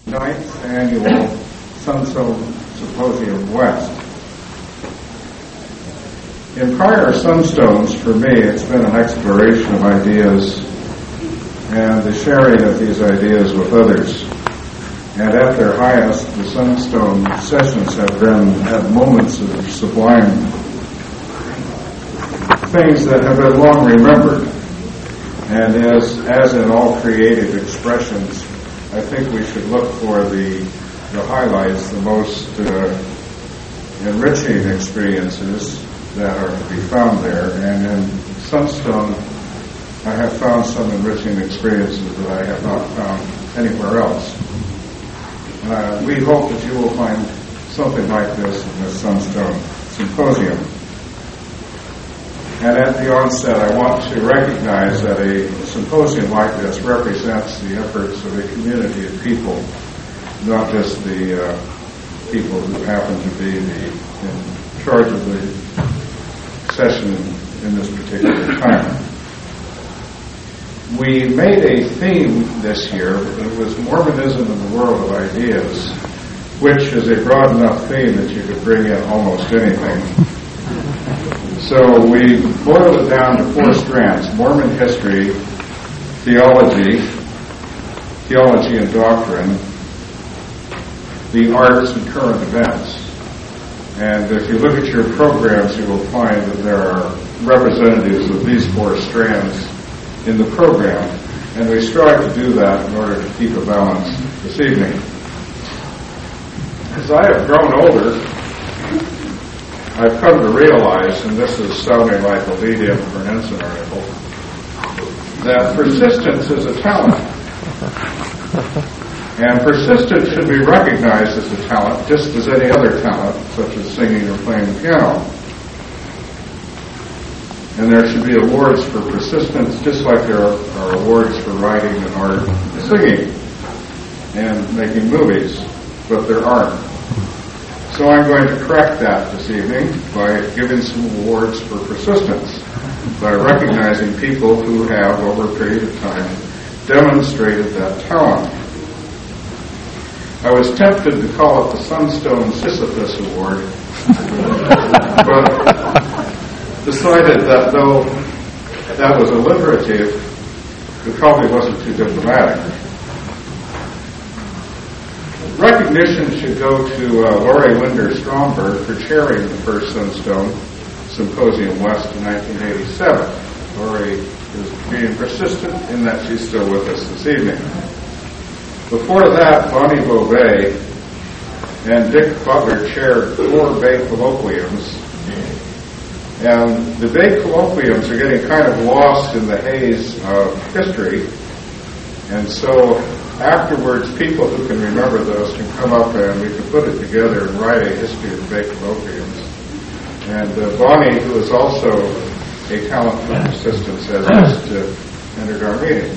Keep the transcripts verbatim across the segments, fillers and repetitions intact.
ninth Annual Sunstone Symposium West. In prior Sunstones, for me, it's been an exploration of ideas and the sharing of these ideas with others. And at their highest, the Sunstone sessions have been had moments of sublime things that have been long remembered. And as as in all creative expressions, I think we should look for the the highlights, the most uh, enriching experiences that are to be found there. And in Sunstone, I have found some enriching experiences that I have not found anywhere else. Uh, we hope that you will find something like this in the Sunstone Symposium. And at the onset, I want to recognize that a symposium like this represents the efforts of a community of people, not just the uh, people who happen to be the, in charge of the session in this particular time. We made a theme this year. It was Mormonism in the World of Ideas, which is a broad enough theme that you could bring in almost anything. So we boiled it down to four strands: Mormon history, theology, theology and doctrine, the arts, and current events. And if you look at your programs, you will find that there are representatives of these four strands in the program, and we strive to do that in order to keep a balance this evening. As I have grown older, I've come to realize, and this is sounding like a lead-in for an Ensign article, that persistence is a talent. And persistence should be recognized as a talent, just as any other talent, such as singing or playing the piano. And there should be awards for persistence, just like there are awards for writing and art and singing and making movies, but there aren't. So I'm going to correct that this evening by giving some awards for persistence, by recognizing people who have, over a period of time, demonstrated that talent. I was tempted to call it the Sunstone Sisyphus Award, but decided that though that was alliterative, it probably wasn't too diplomatic. Recognition should go to uh, Lori Winder Stromberg for chairing the first Sunstone Symposium West in nineteen eighty-seven. Lori is being persistent in that she's still with us this evening. Before that, Bonnie Beauvais and Dick Butler chaired four Bay Colloquiums. And the Bay Colloquiums are getting kind of lost in the haze of history. And so afterwards, people who can remember those can come up and we can put it together and write a history of the Bay Colloquiums. And uh, Bonnie, who is also a talent for persistence, has just uh, entered our meeting.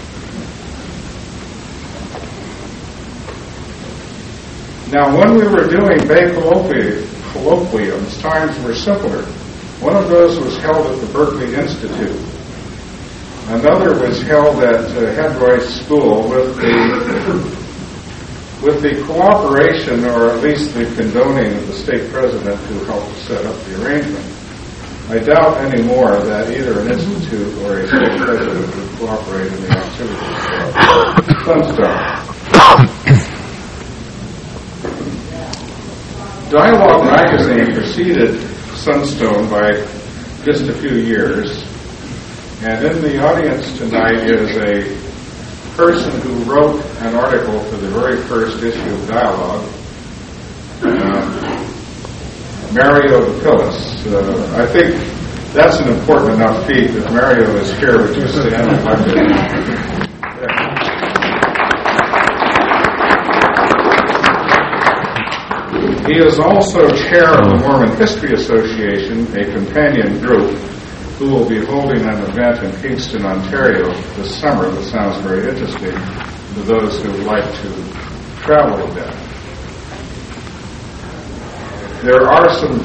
Now, when we were doing Bay Colloqui- Colloquiums, times were simpler. One of those was held at the Berkeley Institute. Another was held at uh, Head Royce School with the with the cooperation, or at least the condoning, of the state president who helped set up the arrangement. I doubt anymore that either an institute or a state president would cooperate in the activities of Sunstone. Dialogue magazine preceded Sunstone by just a few years, and in the audience tonight is a person who wrote an article for the very first issue of Dialogue, uh, Mario DePillis. Uh, I think that's an important enough feat that Mario is here. Would you stand and let him? He is also chair of the Mormon History Association, a companion group, who will be holding an event in Kingston, Ontario this summer that sounds very interesting to those who would like to travel a bit. There are some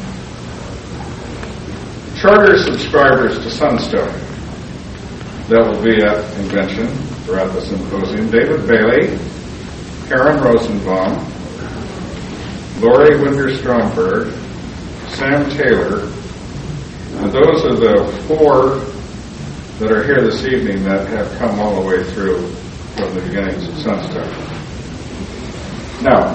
charter subscribers to Sunstone that will be at convention or at the symposium. David Bailey, Karen Rosenbaum, Lori Winder-Stromberg, Sam Taylor, and those are the four that are here this evening that have come all the way through from the beginnings of Sunstone. Now,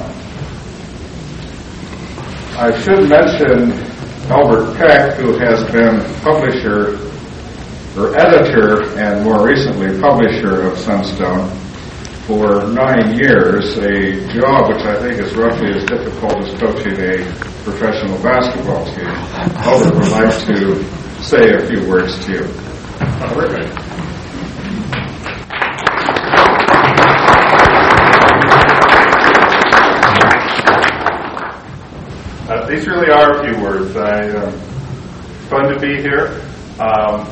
I should mention Albert Peck, who has been publisher or editor and more recently publisher of Sunstone for nine years, a job which I think is roughly as difficult as coaching a professional basketball team. Albert would like to say a few words to you. Albert? Uh, these really are a few words. I, um, fun to be here. Um,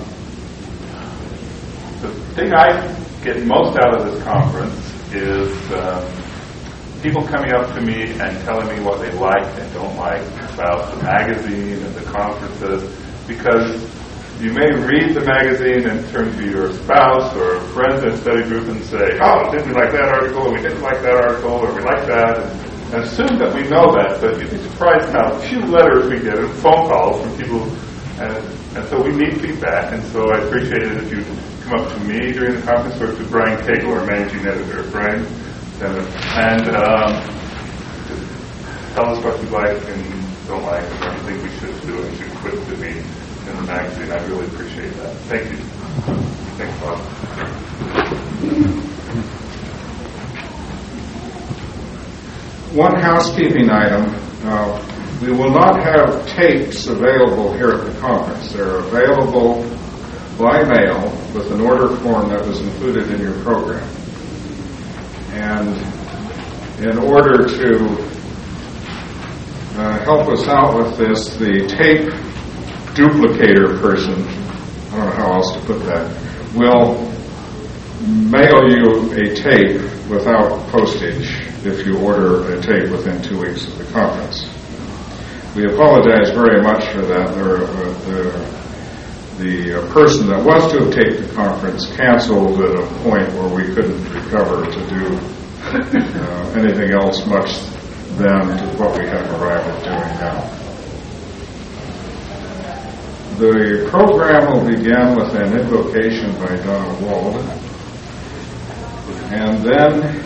the thing I get most out of this conference is um, people coming up to me and telling me what they like and don't like about the magazine and the conferences, because you may read the magazine and turn to your spouse or friends in a study group and say, oh, didn't we like that article, or we didn't like that article, or we like that, and, and assume that we know that, but you'd be surprised how few letters we get and phone calls from people, and, and so we need feedback, and so I appreciate it if you come up to me during the conference or to Brian Cagle, our managing editor. Brian, and um, tell us what you like and don't like and what you think we should do and should quit to be in the magazine. I really appreciate that. Thank you. Thanks, Bob. One housekeeping item. Uh, we will not have tapes available here at the conference. They're available by mail with an order form that was included in your program. And in order to uh, help us out with this, the tape duplicator person, I don't know how else to put that, will mail you a tape without postage if you order a tape within two weeks of the conference. We apologize very much for that. There, uh, the The uh, person that was to have taped the conference canceled at a point where we couldn't recover to do uh, anything else much than to what we have arrived at doing now. The program will begin with an invocation by Donna Wald, and then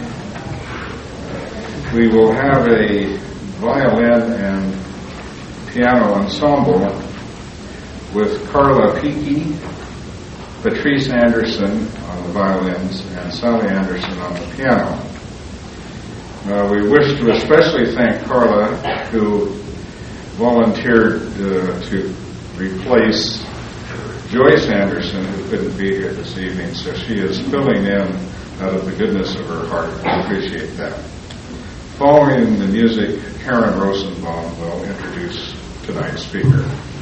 we will have a violin and piano ensemble with Carla Peaky, Patrice Anderson on the violins, and Sally Anderson on the piano. Uh, we wish to especially thank Carla, who volunteered uh, to replace Joyce Anderson, who couldn't be here this evening, so she is filling in out of the goodness of her heart. We appreciate that. Following the music, Karen Rosenbaum will introduce tonight's speaker.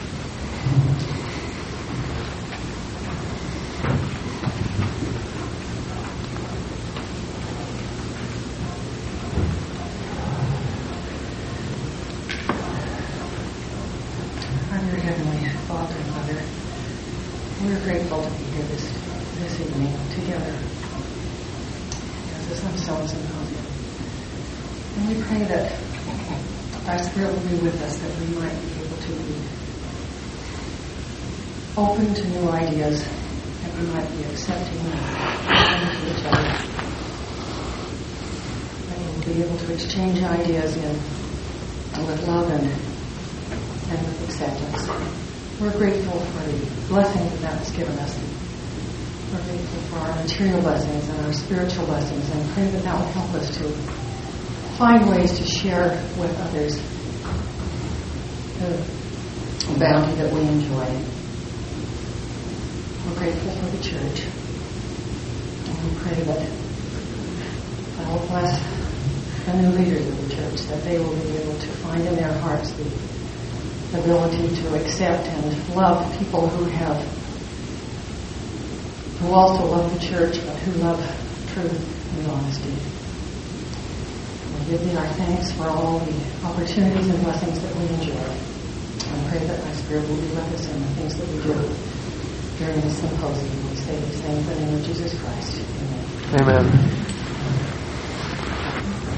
We're grateful to be here this, this evening together as a Sunstone Symposium. And we pray that our Spirit will be with us, that we might be able to be open to new ideas, that we might be accepting and to each other, that we'll be able to exchange ideas in with love and, and with acceptance. We're grateful for the blessings that that has given us. We're grateful for our material blessings and our spiritual blessings, and pray that that will help us to find ways to share with others the bounty that we enjoy. We're grateful for the church, and we pray that God will bless the new leaders of the church, that they will be able to find in their hearts the ability to accept and love people who have, who also love the church, but who love truth and honesty. We give thee our thanks for all the opportunities and blessings that we enjoy. I pray that my Spirit will be with us in the things that we do during this symposium. We say these things in the name of Jesus Christ. Amen. Amen.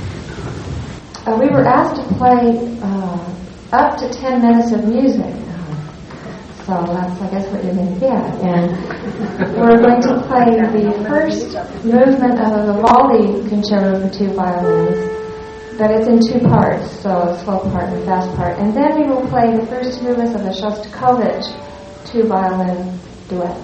uh, we were asked to play uh, up to ten minutes of music. So that's, I guess, what you're going to get. And we're going to play the first movement of the Vivaldi Concerto for two violins, but it's in two parts, so a slow part and a fast part. And then we will play the first movements of the Shostakovich two violin duet.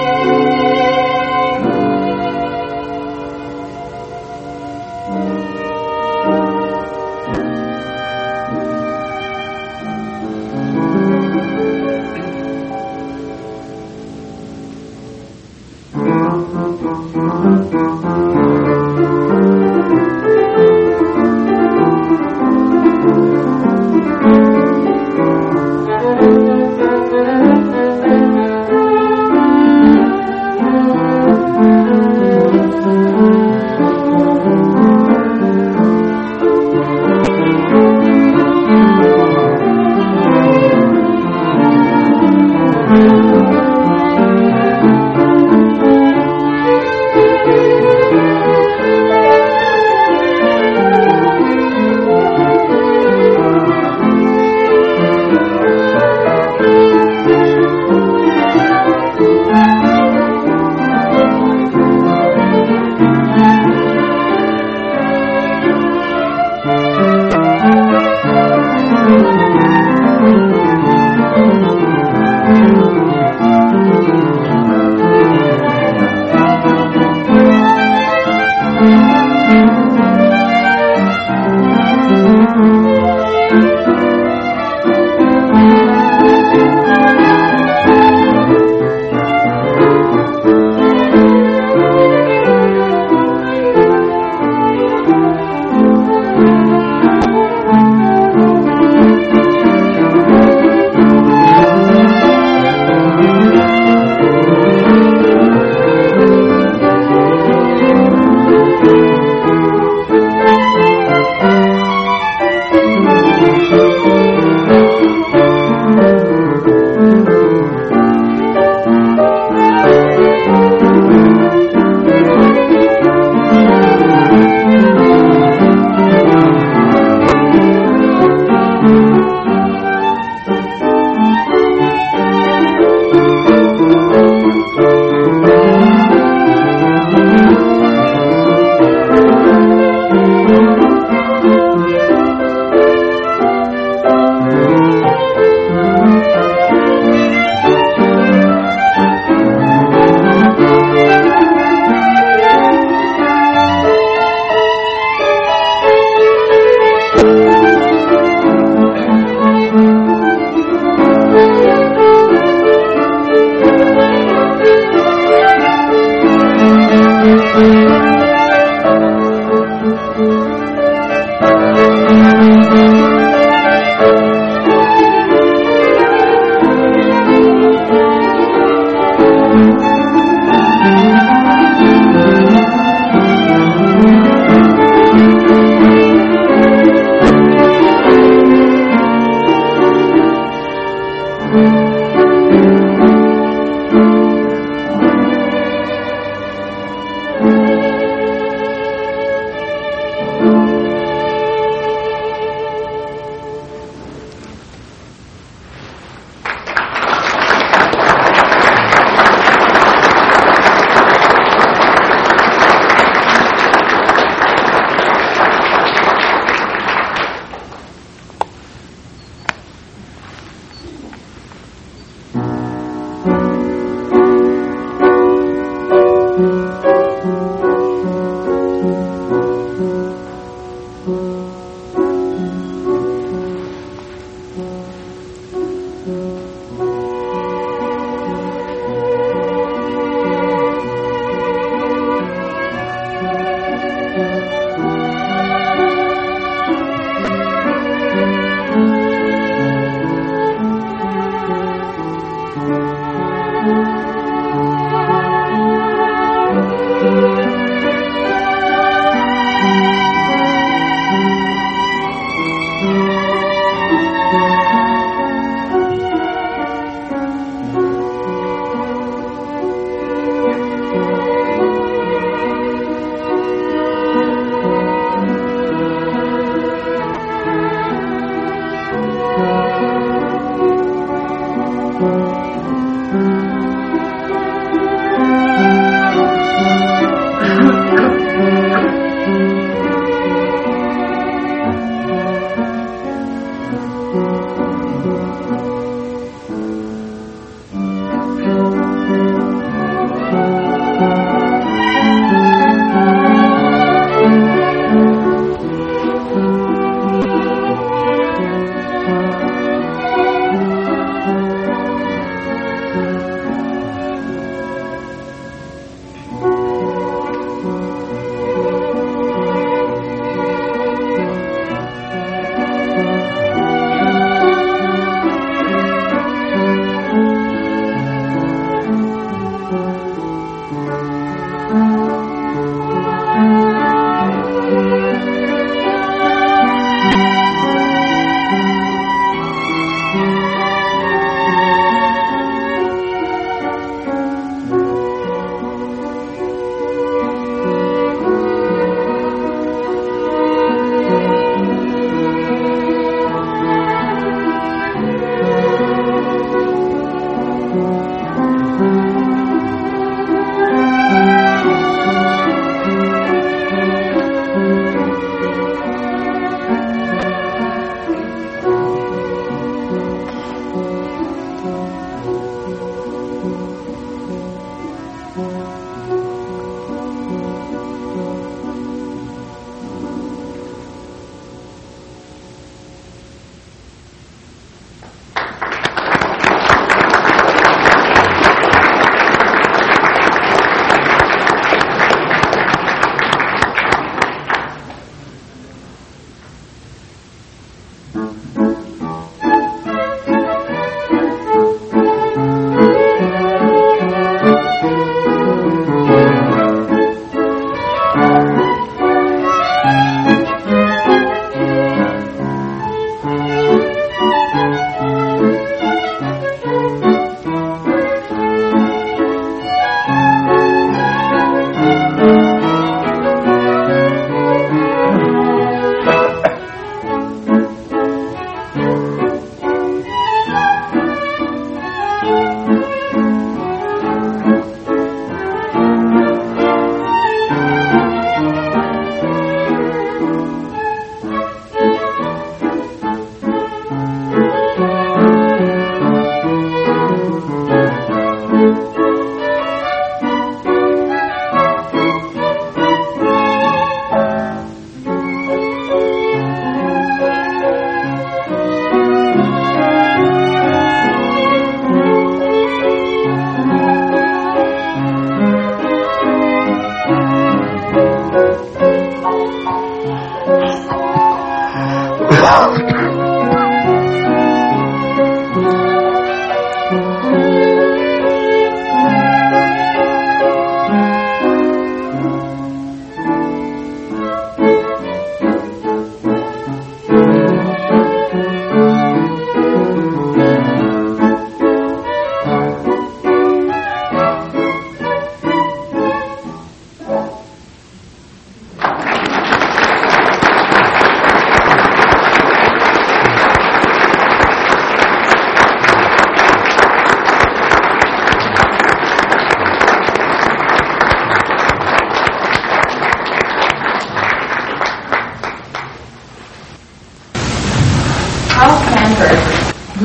Thank you.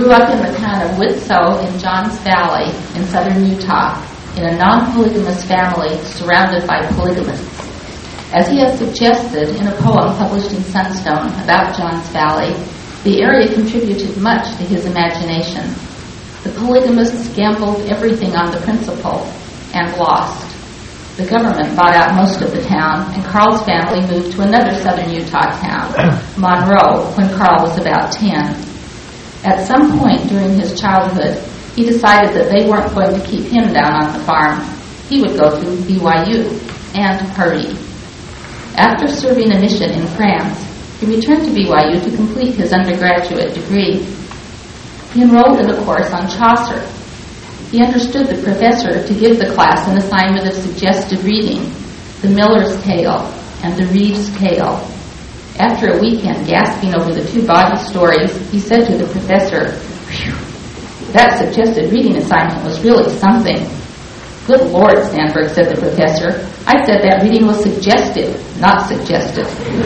grew up in the town of Whitsoe in Johns Valley in southern Utah in a non-polygamous family surrounded by polygamists. As he has suggested in a poem published in Sunstone about Johns Valley, the area contributed much to his imagination. The polygamists gambled everything on the principle and lost. The government bought out most of the town, and Carl's family moved to another southern Utah town, Monroe, when Carl was about ten. At some point during his childhood, he decided that they weren't going to keep him down on the farm. He would go to B Y U, and hurry. After serving a mission in France, he returned to B Y U to complete his undergraduate degree. He enrolled in a course on Chaucer. He understood the professor to give the class an assignment of suggested reading, The Miller's Tale and The Reeve's Tale. After a weekend gasping over the two body stories, he said to the professor, "Phew, that suggested reading assignment was really something." "Good Lord," Sandberg said the professor, "I said that reading was suggestive, not suggested."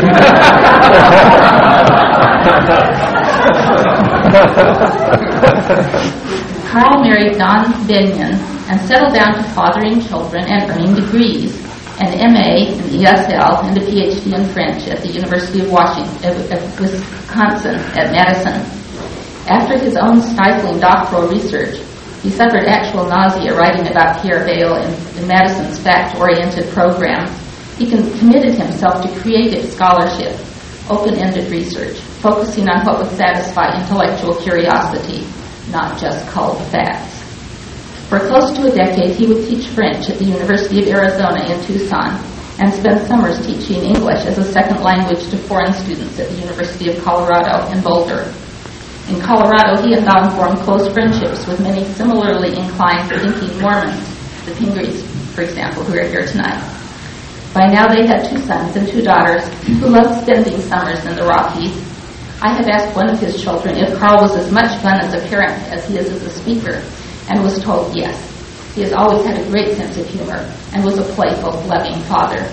Carl married Dawn Benyon and settled down to fathering children and earning degrees, an M A, an E S L, and a P H D in French at the University of Washington, of Wisconsin at Madison. After his own stifling doctoral research, he suffered actual nausea writing about Pierre Bayle in, in Madison's fact-oriented program. He con- committed himself to creative scholarship, open-ended research, focusing on what would satisfy intellectual curiosity, not just culled facts. For close to a decade, he would teach French at the University of Arizona in Tucson and spend summers teaching English as a second language to foreign students at the University of Colorado in Boulder. In Colorado, he and Dawn formed close friendships with many similarly inclined thinking Mormons, the Pingreys, for example, who are here tonight. By now they had two sons and two daughters who loved spending summers in the Rockies. I have asked one of his children if Carl was as much fun as a parent as he is as a speaker, and was told yes. He has always had a great sense of humor and was a playful, loving father.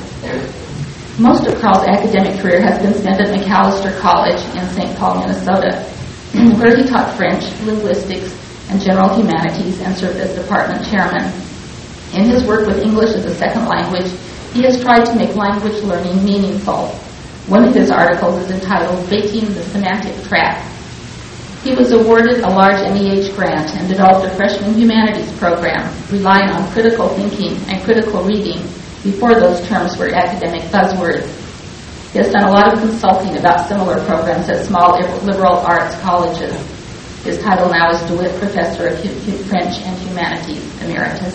Most of Carl's academic career has been spent at Macalester College in Saint Paul, Minnesota, where he taught French, linguistics, and general humanities and served as department chairman. In his work with English as a second language, he has tried to make language learning meaningful. One of his articles is entitled Baiting the Semantic Trap. He was awarded a large N E H grant and developed a freshman humanities program relying on critical thinking and critical reading before those terms were academic buzzwords. He has done a lot of consulting about similar programs at small liberal arts colleges. His title now is DeWitt Professor of French and Humanities Emeritus.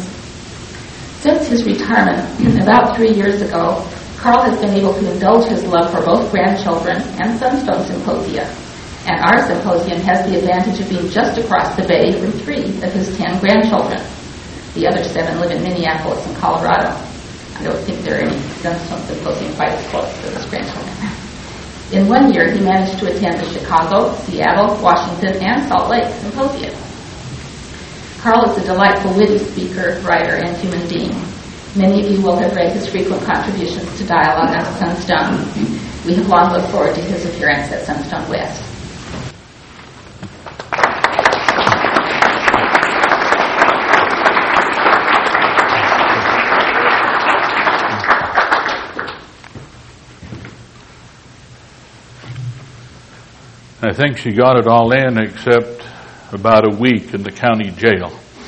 Since his retirement, about three years ago, Carl has been able to indulge his love for both grandchildren and Sunstone Symposia. And our symposium has the advantage of being just across the bay from three of his ten grandchildren. The other seven live in Minneapolis and Colorado. I don't think there are any Sunstone Symposium quite as close to his grandchildren. In one year, he managed to attend the Chicago, Seattle, Washington, and Salt Lake symposia. Carl is a delightful, witty speaker, writer, and human being. Many of you will have read his frequent contributions to dialogue on Sunstone. We have long looked forward to his appearance at Sunstone West. I think she got it all in except about a week in the county jail.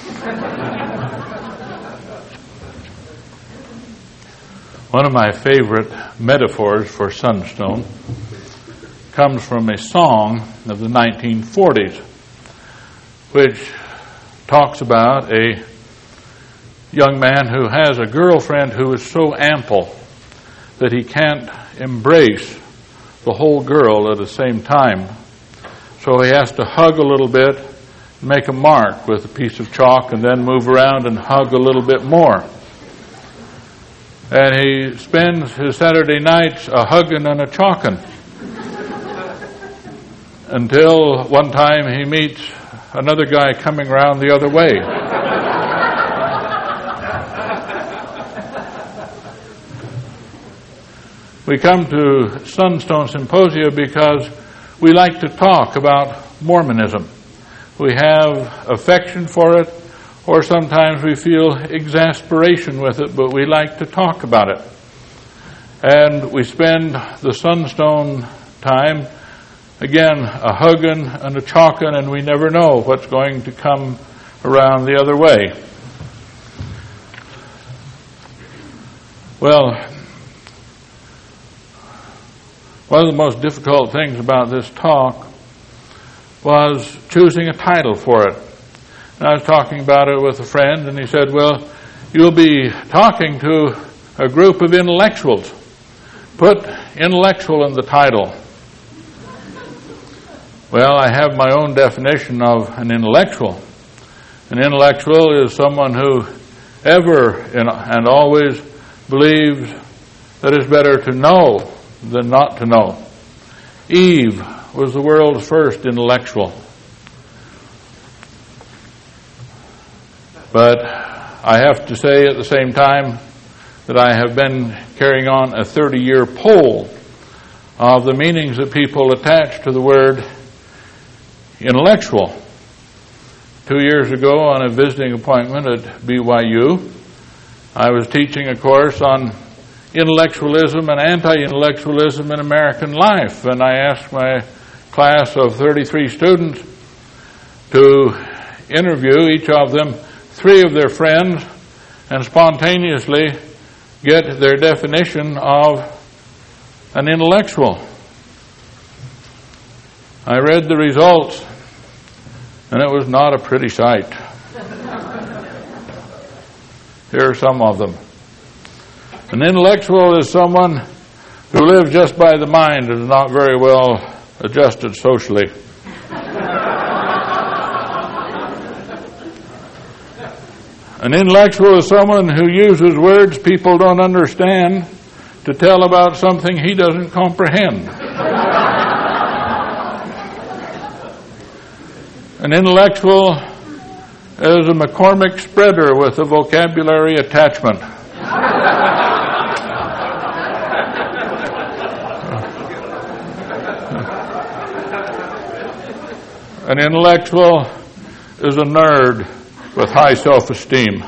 One of my favorite metaphors for Sunstone comes from a song of the nineteen forties, which talks about a young man who has a girlfriend who is so ample that he can't embrace the whole girl at the same time. So he has to hug a little bit, make a mark with a piece of chalk, and then move around and hug a little bit more. And he spends his Saturday nights a hugging and a chalking until one time he meets another guy coming around the other way. We come to Sunstone Symposia because we like to talk about Mormonism. we have affection for it, or sometimes we feel exasperation with it, but we like to talk about it. And we spend the Sunstone time, again, a hugging and a chalking, and we never know what's going to come around the other way. Well, one of the most difficult things about this talk was choosing a title for it. And I was talking about it with a friend, and he said, well, you'll be talking to a group of intellectuals. Put intellectual in the title. Well, I have my own definition of an intellectual. An intellectual is someone who ever and always believes that it's better to know than not to know. Eve was the world's first intellectual. But I have to say at the same time that I have been carrying on a thirty-year poll of the meanings that people attach to the word intellectual. Two years ago on a visiting appointment at B Y U, I was teaching a course on intellectualism and anti-intellectualism in American life, and I asked my class of thirty-three students to interview, each of them, three of their friends, and spontaneously get their definition of an intellectual. I read the results, and it was not a pretty sight. Here are some of them. An intellectual is someone who lives just by the mind and is not very well adjusted socially. An intellectual is someone who uses words people don't understand to tell about something he doesn't comprehend. An intellectual is a McCormick spreader with a vocabulary attachment. An intellectual is a nerd with high self-esteem.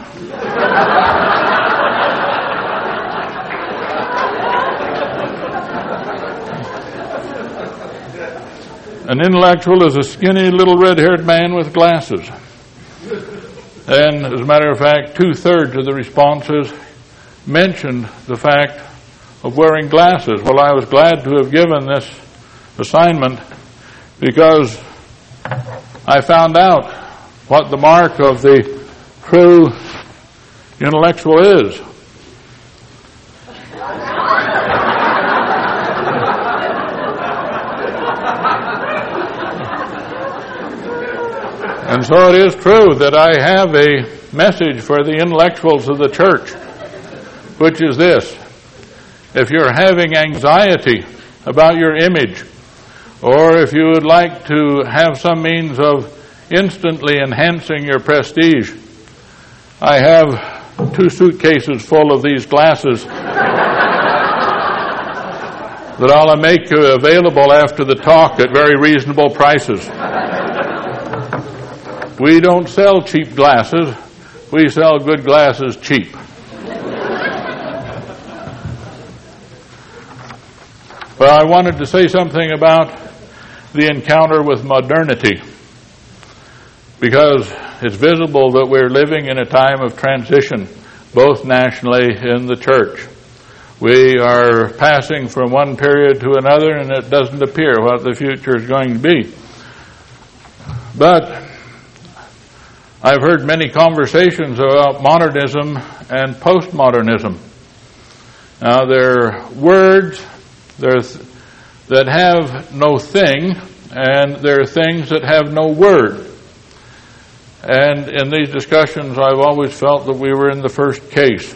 An intellectual is a skinny little red-haired man with glasses. And as a matter of fact, two-thirds of the responses mentioned the fact of wearing glasses. Well, I was glad to have given this assignment because I found out what the mark of the true intellectual is. And so it is true that I have a message for the intellectuals of the church, which is this: if you're having anxiety about your image, or if you would like to have some means of instantly enhancing your prestige, I have two suitcases full of these glasses that I'll make available after the talk at very reasonable prices. We don't sell cheap glasses. We sell good glasses cheap. But I wanted to say something about the encounter with modernity, because it's visible that we're living in a time of transition, both nationally in the church. We are passing from one period to another, and it doesn't appear what the future is going to be. But I've heard many conversations about modernism and postmodernism. Now, they're words there's, that have no thing, and there are things that have no word. And in these discussions, I've always felt that we were in the first case.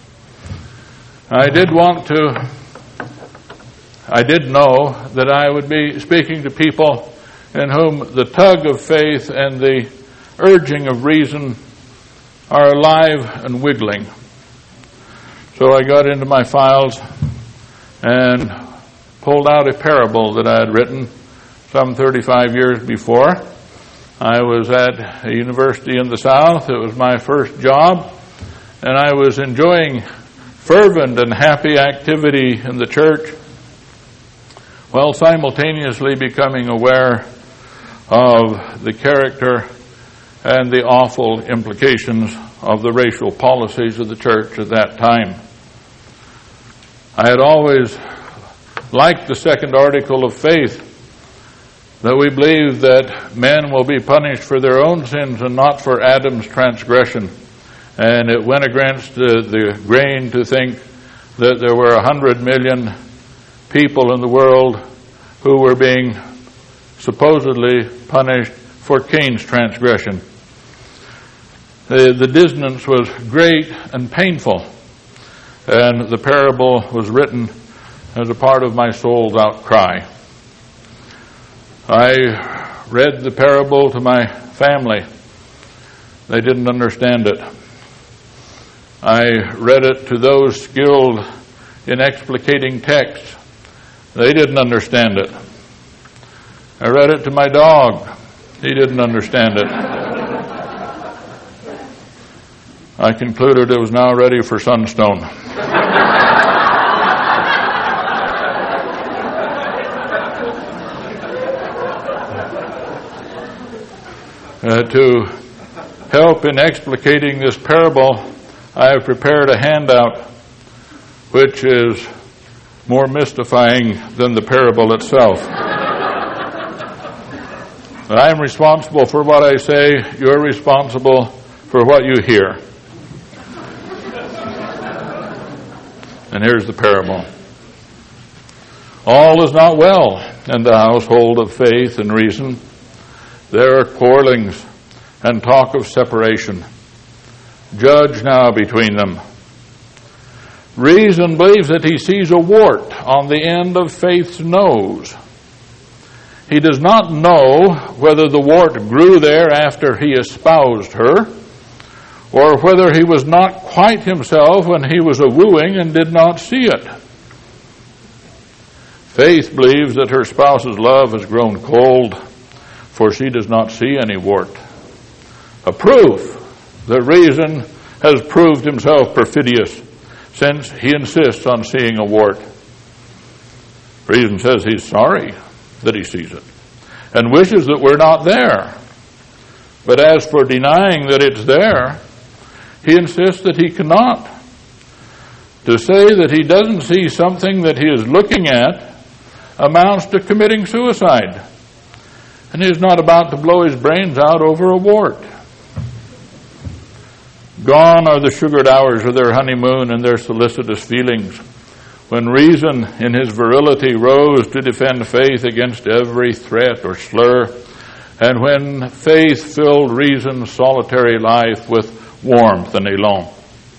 I did want to, I did know that I would be speaking to people in whom the tug of faith and the urging of reason are alive and wiggling. So I got into my files and pulled out a parable that I had written some thirty-five years before, I was at a university in the South. It was my first job, and I was enjoying fervent and happy activity in the church, while simultaneously becoming aware of the character and the awful implications of the racial policies of the church at that time. I had always liked the second article of faith, that we believe that men will be punished for their own sins and not for Adam's transgression. And it went against the, the grain to think that there were a hundred million people in the world who were being supposedly punished for Cain's transgression. The, the dissonance was great and painful, and the parable was written as a part of my soul's outcry. I read the parable to my family. They didn't understand it. I read it to those skilled in explicating texts. They didn't understand it. I read it to my dog. He didn't understand it. I concluded it was now ready for Sunstone. Uh, to help in explicating this parable, I have prepared a handout which is more mystifying than the parable itself. I am responsible for what I say. You're responsible for what you hear. And here's the parable. All is not well in the household of faith and reason. There are quarrelings and talk of separation. Judge now between them. Reason believes that he sees a wart on the end of faith's nose. He does not know whether the wart grew there after he espoused her, or whether he was not quite himself when he was a-wooing and did not see it. Faith believes that her spouse's love has grown cold, for she does not see any wart. A proof that reason has proved himself perfidious, since he insists on seeing a wart. Reason says he's sorry that he sees it, and wishes that we're not there. But as for denying that it's there, he insists that he cannot. To say that he doesn't see something that he is looking at amounts to committing suicide. And he is not about to blow his brains out over a wart. Gone are the sugared hours of their honeymoon and their solicitous feelings, when reason in his virility rose to defend faith against every threat or slur, and when faith filled reason's solitary life with warmth and elan.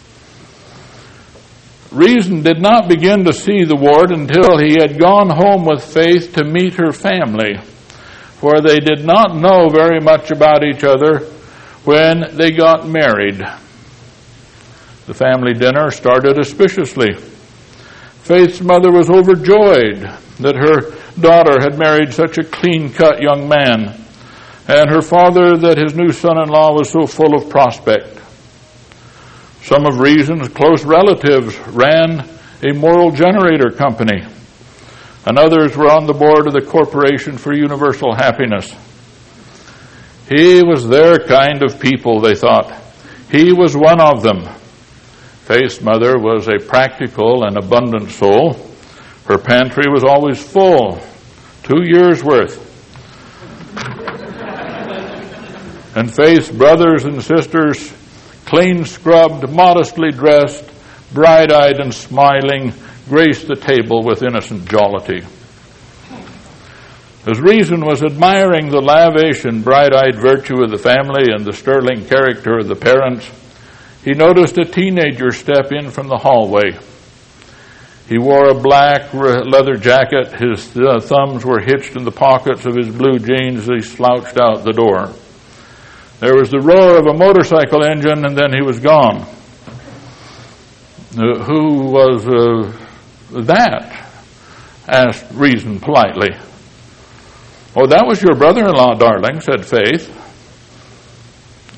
Reason did not begin to see the wart until he had gone home with faith to meet her family, for they did not know very much about each other when they got married. The family dinner started auspiciously. Faith's mother was overjoyed that her daughter had married such a clean-cut young man, and her father that his new son-in-law was so full of prospect. Some of Reason's close relatives ran a moral generator company, and others were on the board of the Corporation for Universal Happiness. He was their kind of people, they thought. He was one of them. Faith's mother was a practical and abundant soul. Her pantry was always full, two years' worth. And Faith's brothers and sisters, clean scrubbed, modestly dressed, bright-eyed and smiling, graced the table with innocent jollity. As Reason was admiring the lavish and bright-eyed virtue of the family and the sterling character of the parents, he noticed a teenager step in from the hallway. He wore a black leather jacket. His uh, thumbs were hitched in the pockets of his blue jeans as he slouched out the door. There was the roar of a motorcycle engine, and then he was gone. Uh, who was uh, that? Asked Reason politely. Oh, that was your brother-in-law, darling, said Faith.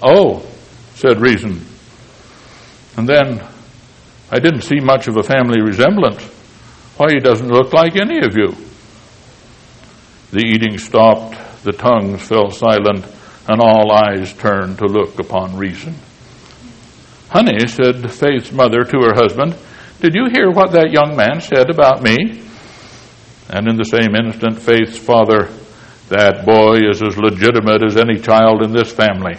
"Oh," said reason. And then, "I didn't see much of a family resemblance. Why, he doesn't look like any of you." The eating stopped, the tongues fell silent, and all eyes turned to look upon reason. "Honey," said Faith's mother to her husband, "did you hear what that young man said about me?" And in the same instant, Faith's father, "That boy is as legitimate as any child in this family."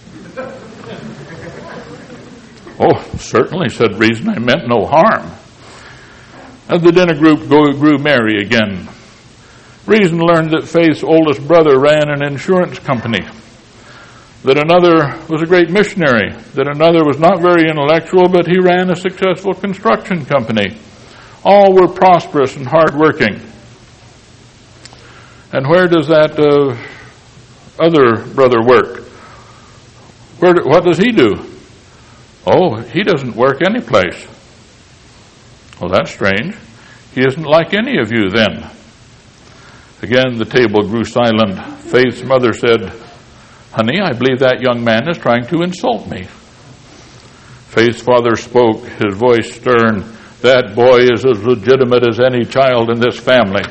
"Oh, certainly," said reason, "I meant no harm." And the dinner group grew merry again. Reason learned that Faith's oldest brother ran an insurance company, that another was a great missionary, that another was not very intellectual, but he ran a successful construction company. All were prosperous and hardworking. And where does that uh, other brother work? Where? Do, what does he do? "Oh, he doesn't work any place." "Well, that's strange. He isn't like any of you then." Again, the table grew silent. Faith's mother said, "Honey, I believe that young man is trying to insult me." Faith's father spoke, his voice stern. "That boy is as legitimate as any child in this family."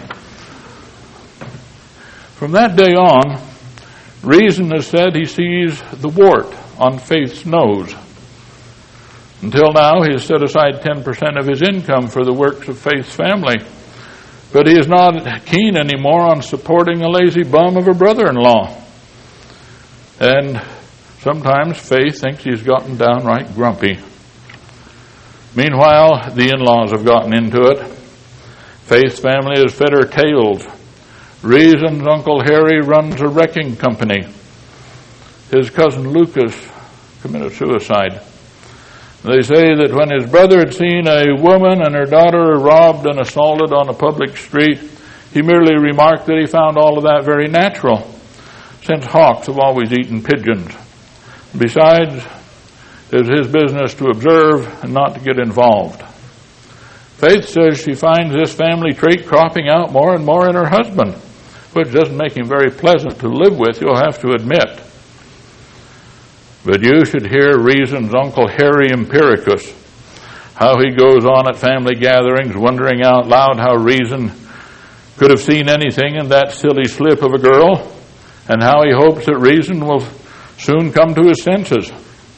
From that day on, reason has said he sees the wart on Faith's nose. Until now, he has set aside ten percent of his income for the works of Faith's family. But he is not keen anymore on supporting a lazy bum of a brother-in-law. And sometimes Faith thinks he's gotten downright grumpy. Meanwhile, the in-laws have gotten into it. Faith's family has fed her tails. Reason's Uncle Harry runs a wrecking company. His cousin Lucas committed suicide. They say that when his brother had seen a woman and her daughter robbed and assaulted on a public street, he merely remarked that he found all of that very natural, since hawks have always eaten pigeons. Besides, it was his business to observe and not to get involved. Faith says she finds this family trait cropping out more and more in her husband, which doesn't make him very pleasant to live with, you'll have to admit. But you should hear Reason's Uncle Harry Empiricus, how he goes on at family gatherings wondering out loud how Reason could have seen anything in that silly slip of a girl, and how he hopes that Reason will soon come to his senses.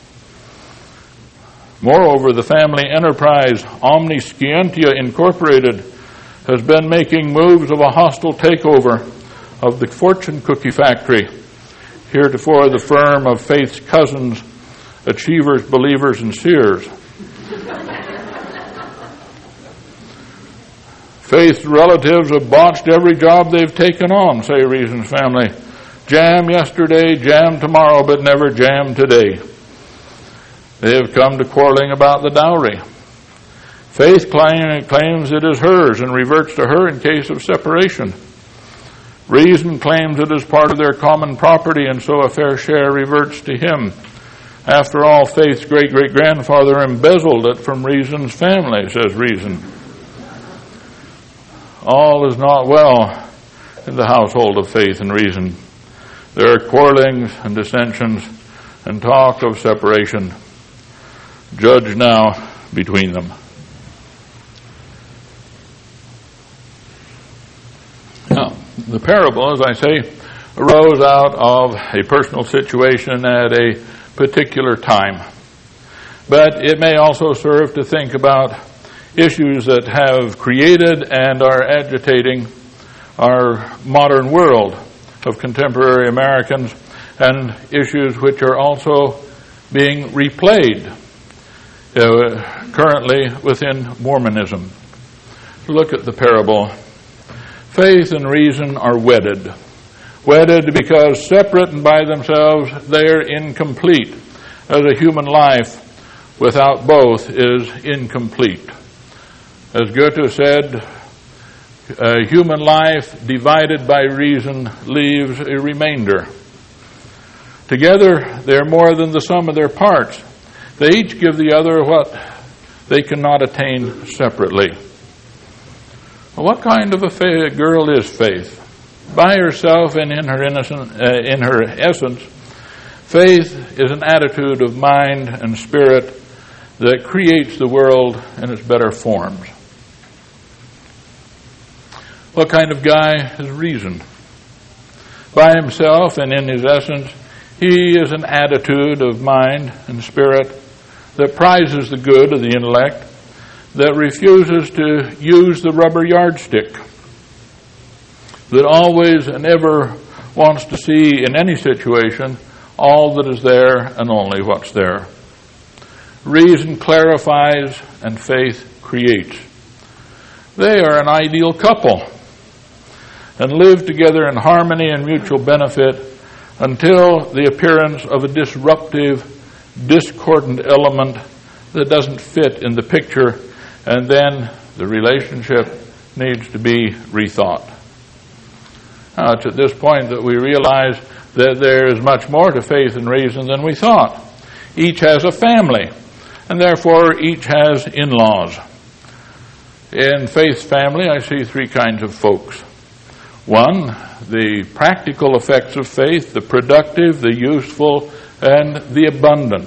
Moreover, the family enterprise Omniscientia Incorporated has been making moves of a hostile takeover of the fortune cookie factory, heretofore the firm of Faith's cousins, Achievers, Believers, and Seers. Faith's relatives have botched every job they've taken on, say Reason's family. Jam yesterday, jam tomorrow, but never jam today. They have come to quarreling about the dowry. Faith claim, claims it is hers and reverts to her in case of separation. Reason claims it is part of their common property, and so a fair share reverts to him. After all, Faith's great-great-grandfather embezzled it from Reason's family, says Reason. All is not well in the household of Faith and Reason. There are quarrelings and dissensions and talk of separation. Judge now between them. Now, the parable, as I say, arose out of a personal situation at a particular time. But it may also serve to think about issues that have created and are agitating our modern world of contemporary Americans, and issues which are also being replayed uh, currently within Mormonism. Look at the parable. Faith and reason are wedded. Wedded because separate and by themselves they are incomplete, as a human life without both is incomplete. As Goethe said, a human life divided by reason leaves a remainder. Together, they are more than the sum of their parts. They each give the other what they cannot attain separately. Well, what kind of a fa- girl is Faith? By herself and in her innocent, uh, in her essence, Faith is an attitude of mind and spirit that creates the world in its better forms. What kind of guy is reason? By himself and in his essence, he is an attitude of mind and spirit that prizes the good of the intellect, that refuses to use the rubber yardstick, that always and ever wants to see in any situation all that is there and only what's there. Reason clarifies and faith creates. They are an ideal couple and live together in harmony and mutual benefit until the appearance of a disruptive, discordant element that doesn't fit in the picture, and then the relationship needs to be rethought. Now, it's at this point that we realize that there is much more to faith and reason than we thought. Each has a family, and therefore each has in-laws. In faith's family, I see three kinds of folks. One, the practical effects of faith, the productive, the useful, and the abundant.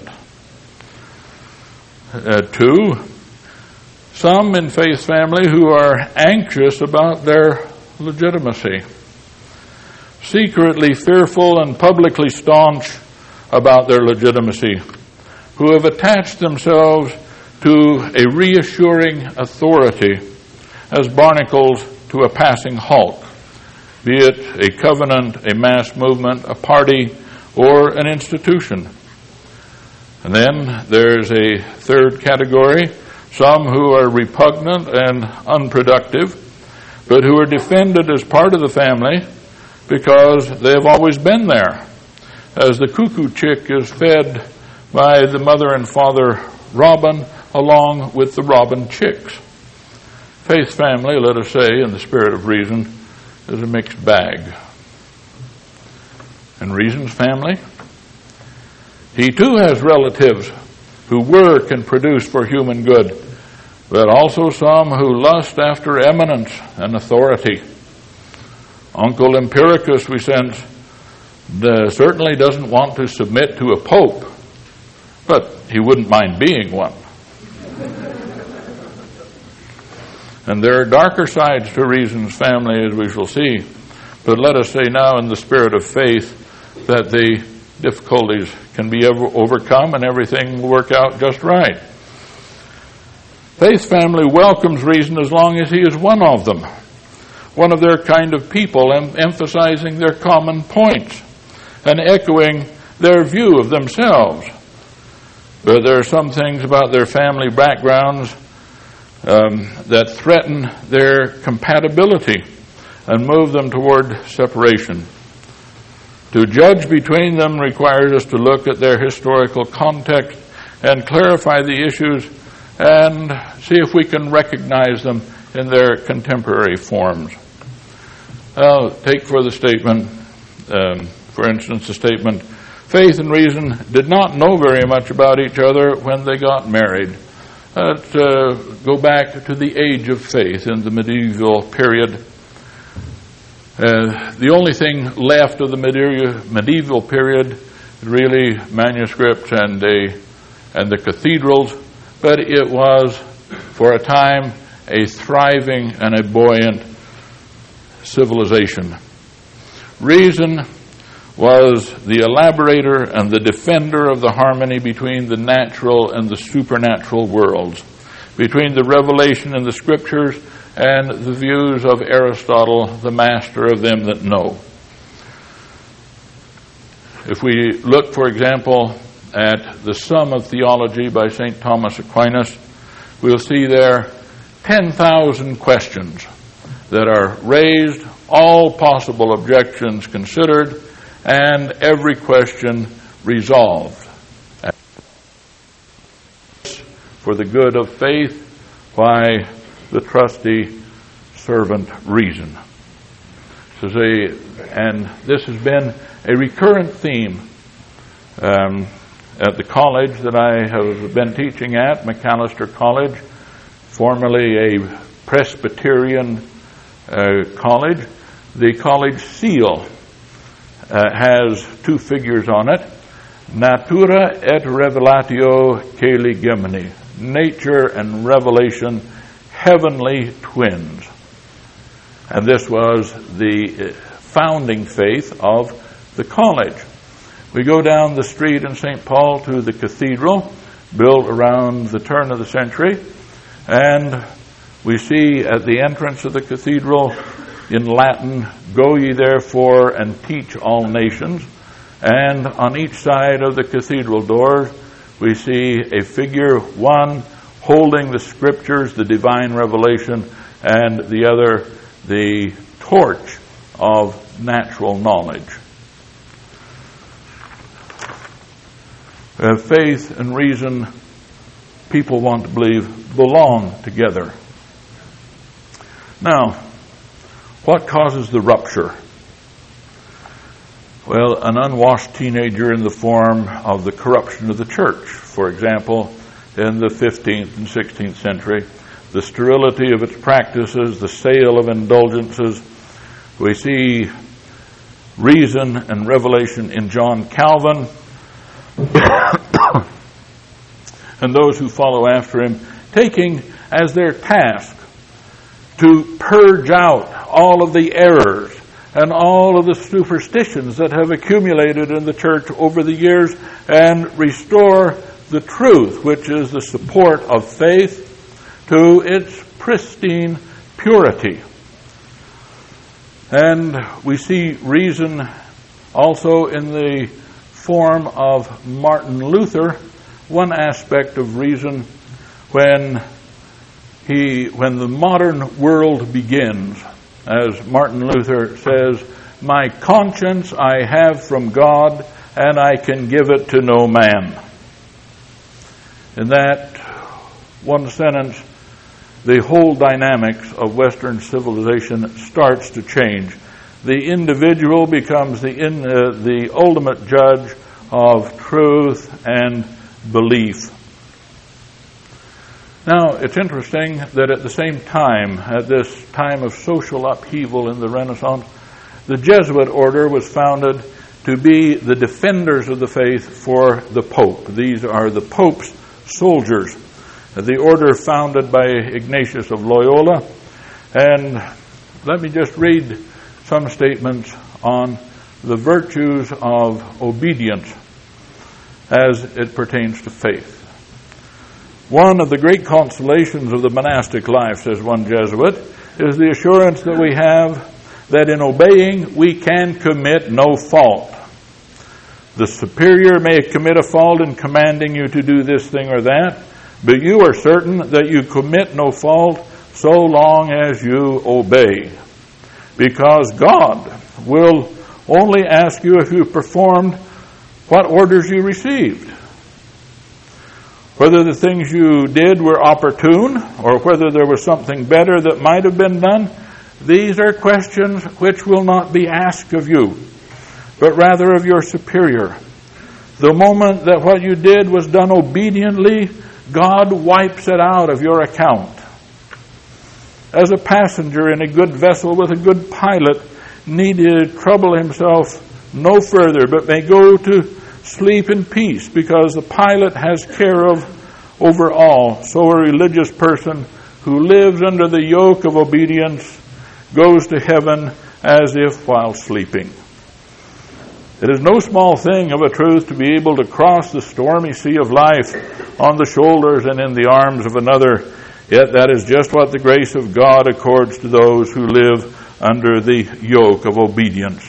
Uh, two, some in faith's family who are anxious about their legitimacy, secretly fearful and publicly staunch about their legitimacy, who have attached themselves to a reassuring authority as barnacles to a passing hulk, be it a covenant, a mass movement, a party, or an institution. And then there's a third category, some who are repugnant and unproductive, but who are defended as part of the family because they have always been there, as the cuckoo chick is fed by the mother and father robin along with the robin chicks. Faith's family, let us say, in the spirit of reason, is a mixed bag. And reason's family, he too has relatives who work and produce for human good, but also some who lust after eminence and authority. Uncle Empiricus, we sense, uh, certainly doesn't want to submit to a pope, but he wouldn't mind being one. And there are darker sides to reason's family, as we shall see. But let us say now in the spirit of faith that the difficulties can be ever overcome and everything will work out just right. Faith's family welcomes reason as long as he is one of them, one of their kind of people, and emphasizing their common points and echoing their view of themselves. But there are some things about their family backgrounds um, that threaten their compatibility and move them toward separation. To judge between them requires us to look at their historical context and clarify the issues and see if we can recognize them in their contemporary forms. I'll take for the statement, um, for instance, the statement, faith and reason did not know very much about each other when they got married. Let's uh, go back to the age of faith in the medieval period. Uh, the only thing left of the medieval, medieval period is really manuscripts and, a, and the cathedrals, but it was, for a time, a thriving and a buoyant civilization. Reason was the elaborator and the defender of the harmony between the natural and the supernatural worlds, between the revelation in the scriptures and the views of Aristotle, the master of them that know. If we look, for example, at the Sum of Theology by Saint Thomas Aquinas, we'll see there ten thousand questions that are raised, all possible objections considered, and every question resolved for the good of faith by the trusty servant reason. So say, and this has been a recurrent theme um, at the college that I have been teaching at, Macalester College, formerly a Presbyterian uh, college. The college seal uh, has two figures on it, Natura et revelatio caeli, nature and revelation, heavenly twins. And this was the founding faith of the college. We go down the street in Saint Paul to the cathedral, built around the turn of the century, and we see at the entrance of the cathedral in Latin, "Go ye therefore and teach all nations." And on each side of the cathedral door, we see a figure, one holding the scriptures, the divine revelation, and the other the torch of natural knowledge. Uh, faith and reason, people want to believe, belong together. Now, what causes the rupture? Well, an unwashed teenager in the form of the corruption of the church. For example, in the fifteenth and sixteenth century, the sterility of its practices, the sale of indulgences. We see reason and revelation in John Calvin and those who follow after him, taking as their task to purge out all of the errors and all of the superstitions that have accumulated in the church over the years and restore the truth, which is the support of faith, to its pristine purity. And we see reason also in the form of Martin Luther, one aspect of reason when he, when the modern world begins. As Martin Luther says, "My conscience I have from God, and I can give it to no man." In that one sentence, the whole dynamics of Western civilization starts to change. The individual becomes the in, uh, the ultimate judge of truth and belief. Now, it's interesting that at the same time, at this time of social upheaval in the Renaissance, the Jesuit order was founded to be the defenders of the faith for the Pope. These are the Pope's soldiers. The order founded by Ignatius of Loyola. And let me just read some statements on the virtues of obedience as it pertains to faith. "One of the great consolations of the monastic life," says one Jesuit, "is the assurance that we have that in obeying we can commit no fault. The superior may commit a fault in commanding you to do this thing or that, but you are certain that you commit no fault so long as you obey, because God will only ask you if you performed what orders you received. Whether the things you did were opportune, or whether there was something better that might have been done, these are questions which will not be asked of you, but rather of your superior. The moment that what you did was done obediently, God wipes it out of your account. As a passenger in a good vessel with a good pilot need to trouble himself no further, but may go to sleep in peace, because the pilot has care of over all. So a religious person who lives under the yoke of obedience goes to heaven as if while sleeping. It is no small thing of a truth to be able to cross the stormy sea of life on the shoulders and in the arms of another, yet that is just what the grace of God accords to those who live under the yoke of obedience.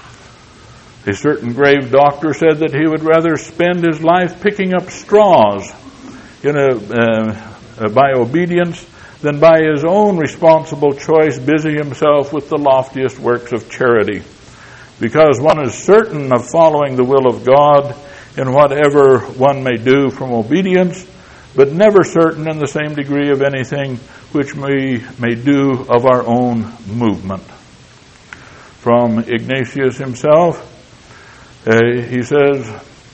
A certain grave doctor said that he would rather spend his life picking up straws in a, uh, uh, by obedience than by his own responsible choice busy himself with the loftiest works of charity. Because one is certain of following the will of God in whatever one may do from obedience, but never certain in the same degree of anything which we may do of our own movement. From Ignatius himself, Uh, he says,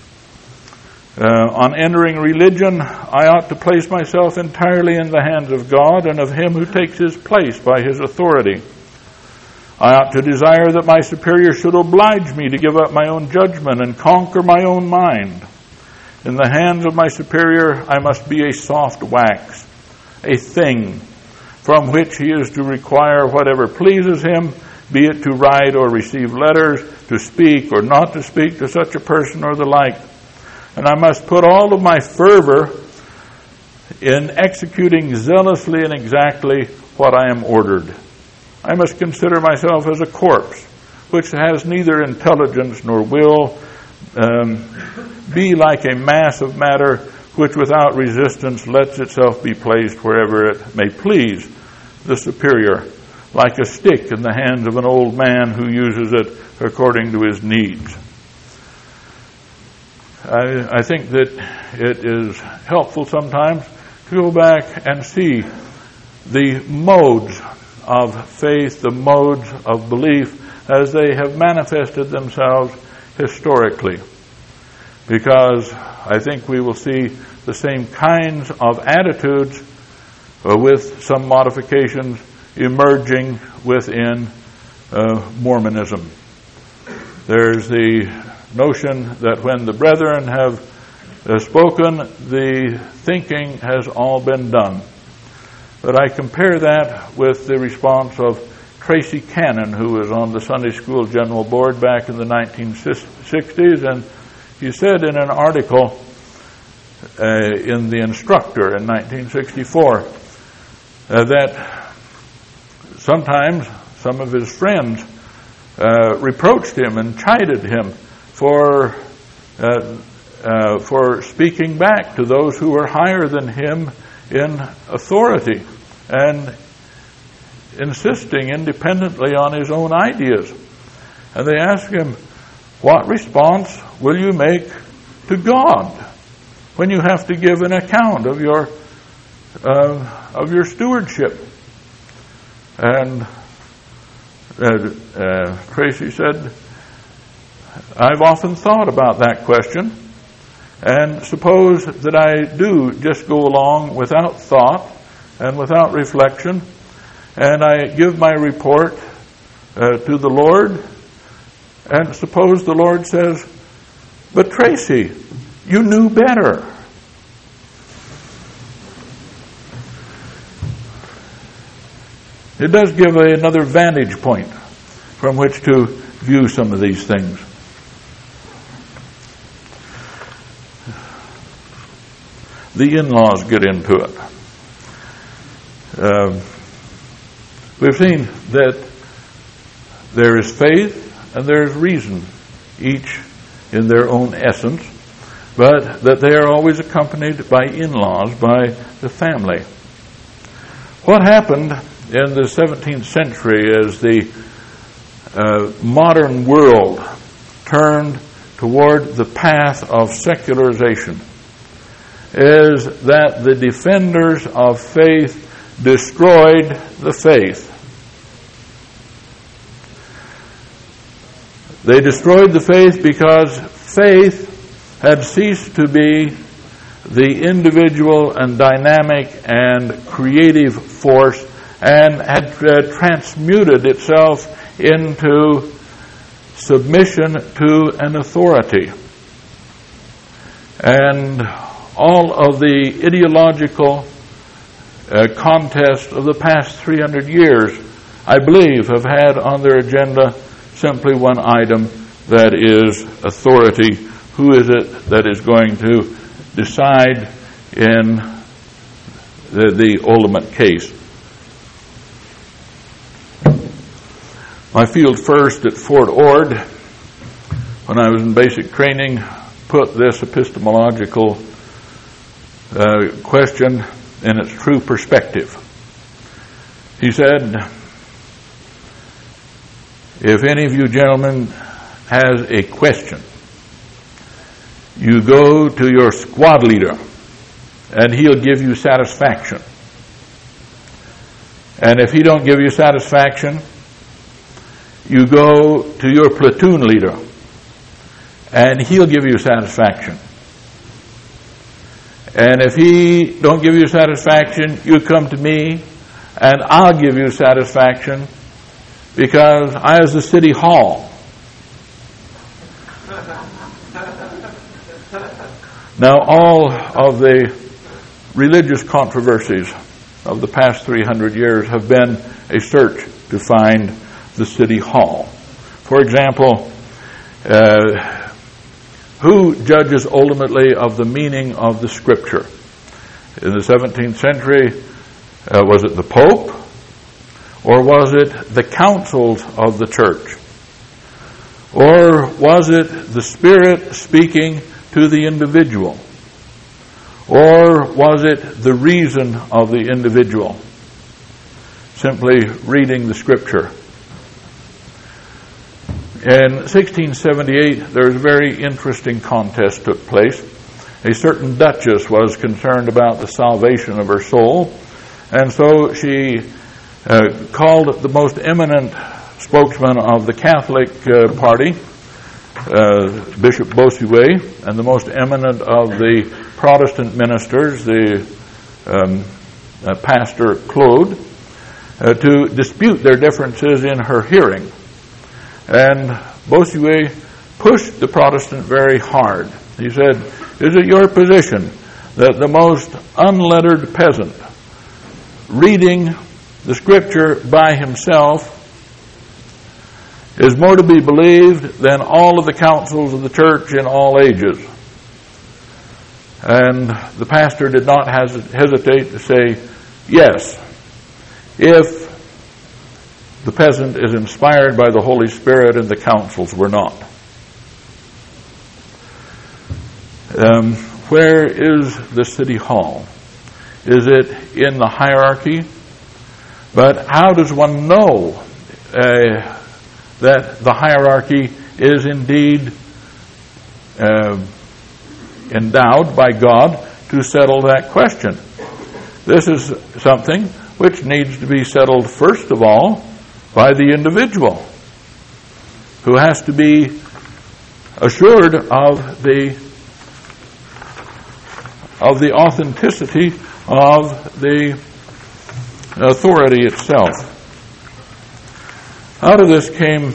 uh, on entering religion, I ought to place myself entirely in the hands of God and of him who takes his place by his authority. I ought to desire that my superior should oblige me to give up my own judgment and conquer my own mind. In the hands of my superior, I must be a soft wax, a thing from which he is to require whatever pleases him, be it to write or receive letters, to speak or not to speak to such a person or the like. And I must put all of my fervor in executing zealously and exactly what I am ordered. I must consider myself as a corpse, which has neither intelligence nor will, um, be like a mass of matter which without resistance lets itself be placed wherever it may please the superior, like a stick in the hands of an old man who uses it according to his needs. I, I think that it is helpful sometimes to go back and see the modes of faith, the modes of belief as they have manifested themselves historically. Because I think we will see the same kinds of attitudes uh, with some modifications emerging within uh, Mormonism. There's the notion that when the brethren have uh, spoken, the thinking has all been done. But I compare that with the response of Tracy Cannon, who was on the Sunday School General Board back in the nineteen sixties, and he said in an article uh, in The Instructor in nineteen sixty-four uh, that sometimes some of his friends uh, reproached him and chided him for uh, uh, for speaking back to those who were higher than him in authority and insisting independently on his own ideas. And they asked him, what response will you make to God when you have to give an account of your uh, of your stewardship? And uh, uh, Tracy said, I've often thought about that question, and suppose that I do just go along without thought and without reflection, and I give my report uh, to the Lord, and suppose the Lord says, but Tracy, you knew better. It does give a, another vantage point from which to view some of these things. The in-laws get into it. Uh, we've seen that there is faith and there is reason, each in their own essence, but that they are always accompanied by in-laws, by the family. What happened in the seventeenth century as the uh, modern world turned toward the path of secularization is that the defenders of faith destroyed the faith. They destroyed the faith because faith had ceased to be the individual and dynamic and creative force and had uh, transmuted itself into submission to an authority. And all of the ideological uh, contests of the past three hundred years, I believe, have had on their agenda simply one item, that is authority. Who is it that is going to decide in the, the ultimate case? My field first at Fort Ord, when I was in basic training, put this epistemological uh, question in its true perspective. He said, if any of you gentlemen has a question, you go to your squad leader and he'll give you satisfaction. And if he don't give you satisfaction, you go to your platoon leader and he'll give you satisfaction. And if he don't give you satisfaction, you come to me and I'll give you satisfaction. because I was the city hall. Now, all of the religious controversies of the past three hundred years have been a search to find the city hall. For example, uh, who judges ultimately of the meaning of the Scripture? In the seventeenth century, uh, was it the Pope, or was it the councils of the church? Or was it the Spirit speaking to the individual? Or was it the reason of the individual simply reading the Scripture? In sixteen seventy-eight, there was a very interesting contest took place. A certain duchess was concerned about the salvation of her soul, and so she uh, called the most eminent spokesman of the Catholic uh, party, uh, Bishop Bossuet, and the most eminent of the Protestant ministers, the um, uh, Pastor Claude, uh, to dispute their differences in her hearing. And Bossuet pushed the Protestant very hard. He said, "Is it your position that the most unlettered peasant reading the Scripture by himself is more to be believed than all of the councils of the church in all ages?" And the pastor did not hesitate to say, yes, if the peasant is inspired by the Holy Spirit and the councils were not. Um, where is the city hall? Is it in the hierarchy? But how does one know uh, that the hierarchy is indeed uh, endowed by God to settle that question? This is something which needs to be settled first of all by the individual, who has to be assured of the of the authenticity of the authority itself. Out of this came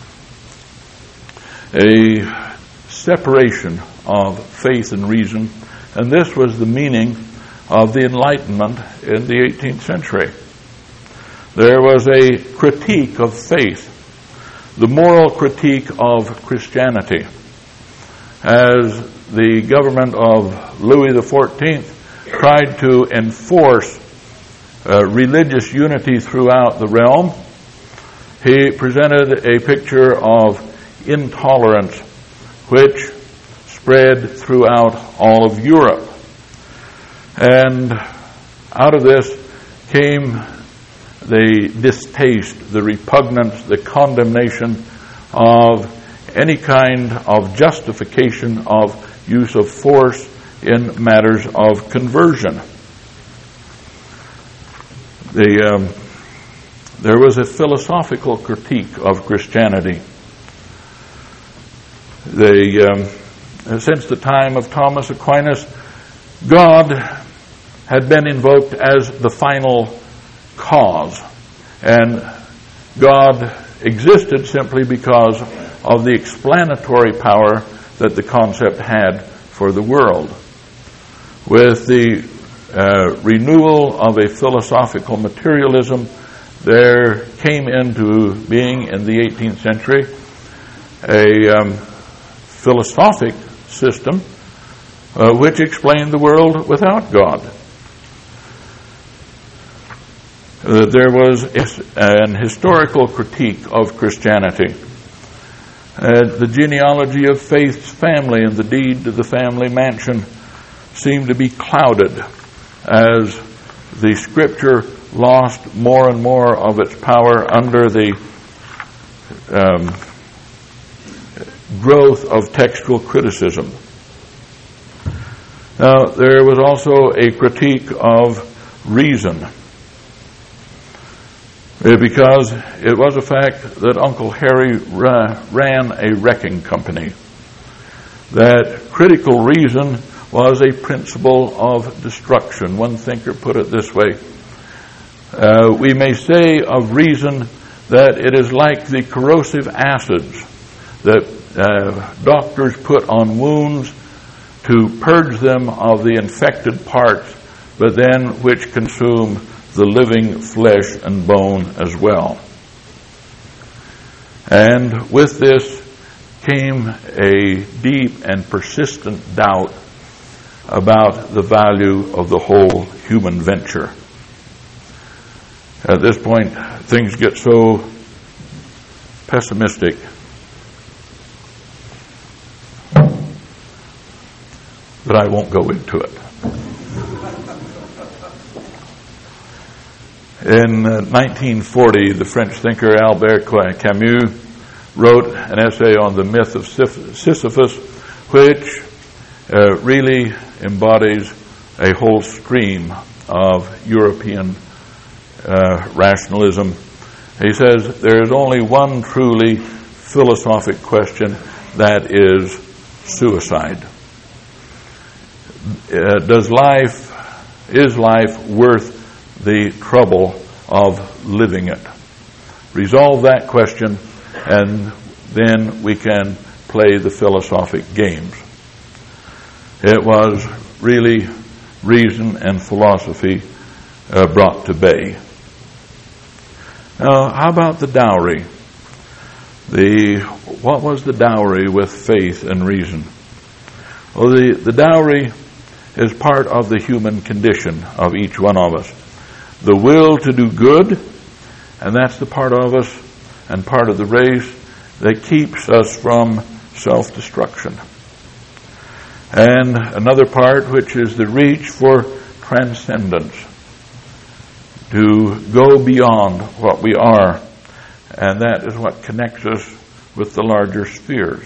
a separation of faith and reason, and this was the meaning of the Enlightenment in the eighteenth century. There was a critique of faith, the moral critique of Christianity, as the government of Louis the fourteenth tried to enforce uh, religious unity throughout the realm. He presented a picture of intolerance which spread throughout all of Europe. And out of this came the distaste, the repugnance, the condemnation of any kind of justification of use of force in matters of conversion. The, um, there was a philosophical critique of Christianity. The, um, since the time of Thomas Aquinas, God had been invoked as the final cause, and God existed simply because of the explanatory power that the concept had for the world. With the uh, renewal of a philosophical materialism, there came into being in the eighteenth century a um, philosophic system uh, which explained the world without God. Uh, there was an historical critique of Christianity. Uh, the genealogy of faith's family and the deed to the family mansion seemed to be clouded as the Scripture lost more and more of its power under the um, growth of textual criticism. Now, there was also a critique of reason, because it was a fact that Uncle Harry ra- ran a wrecking company, that critical reason was a principle of destruction. One thinker put it this way: uh, we may say of reason that it is like the corrosive acids that uh, doctors put on wounds to purge them of the infected parts, but then which consume the living flesh and bone as well. And with this came a deep and persistent doubt about the value of the whole human venture. At this point, things get so pessimistic that I won't go into it. In uh, nineteen forty, the French thinker Albert Camus wrote an essay on the myth of Sisyphus, which uh, really embodies a whole stream of European uh, rationalism. He says there is only one truly philosophic question, that is suicide. Uh, does life, is life worth the trouble of living it? Resolve that question, and then we can play the philosophic games. It was really reason and philosophy uh, brought to bay. Now, how about the dowry? The what was the dowry with faith and reason? Well, the, the dowry is part of the human condition of each one of us. The will to do good, and that's the part of us and part of the race that keeps us from self-destruction. And another part, which is the reach for transcendence, to go beyond what we are, and that is what connects us with the larger spheres.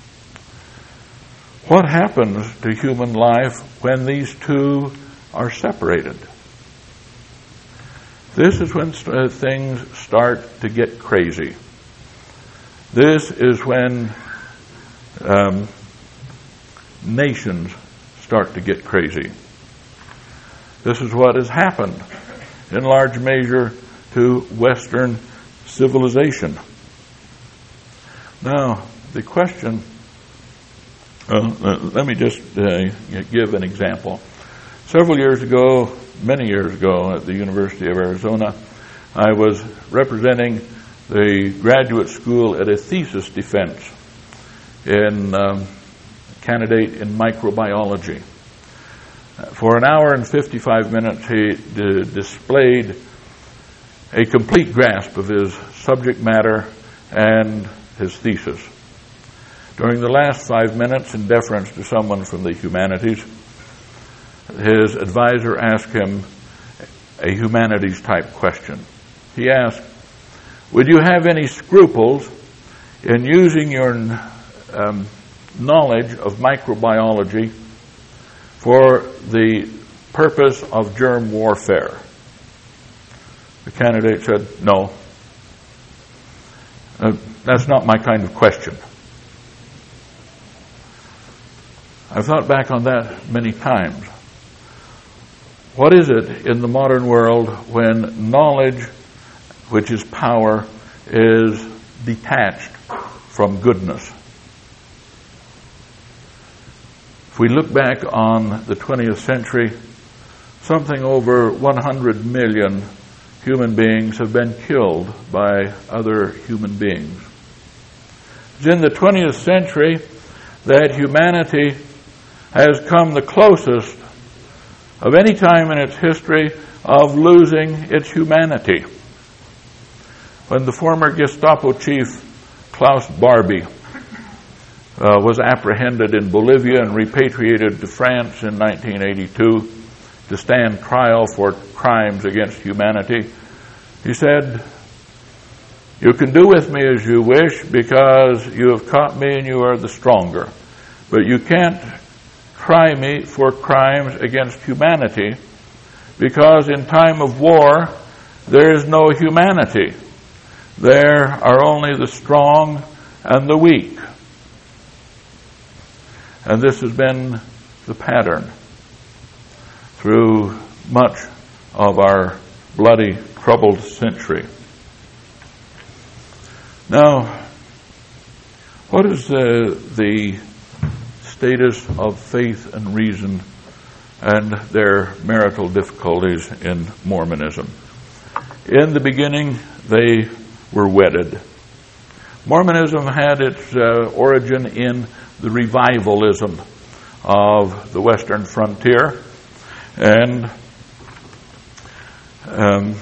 What happens to human life when these two are separated? This is when st- things start to get crazy. This is when um, nations start to get crazy. This is what has happened in large measure to Western civilization. Now, the question, uh, let me just uh, give an example. Several years ago, many years ago, at the University of Arizona, I was representing the graduate school at a thesis defense in um, candidate in microbiology. For an hour and fifty-five minutes, he d- displayed a complete grasp of his subject matter and his thesis. During the last five minutes, in deference to someone from the humanities, his advisor asked him a humanities-type question. He asked, would you have any scruples in using your um, knowledge of microbiology for the purpose of germ warfare? The candidate said, no. Uh, that's not my kind of question. I've thought back on that many times. What is it in the modern world when knowledge, which is power, is detached from goodness? If we look back on the twentieth century, something over one hundred million human beings have been killed by other human beings. It's in the twentieth century that humanity has come the closest of any time in its history of losing its humanity. When the former Gestapo chief Klaus Barbie uh, was apprehended in Bolivia and repatriated to France in nineteen eighty-two to stand trial for crimes against humanity, he said, you can do with me as you wish because you have caught me and you are the stronger. But you can't try me for crimes against humanity because in time of war there is no humanity. There are only the strong and the weak. And this has been the pattern through much of our bloody, troubled century. Now, what is uh, the status of faith and reason and their marital difficulties in Mormonism? In the beginning, they were wedded. Mormonism had its uh, origin in the revivalism of the western frontier, and um,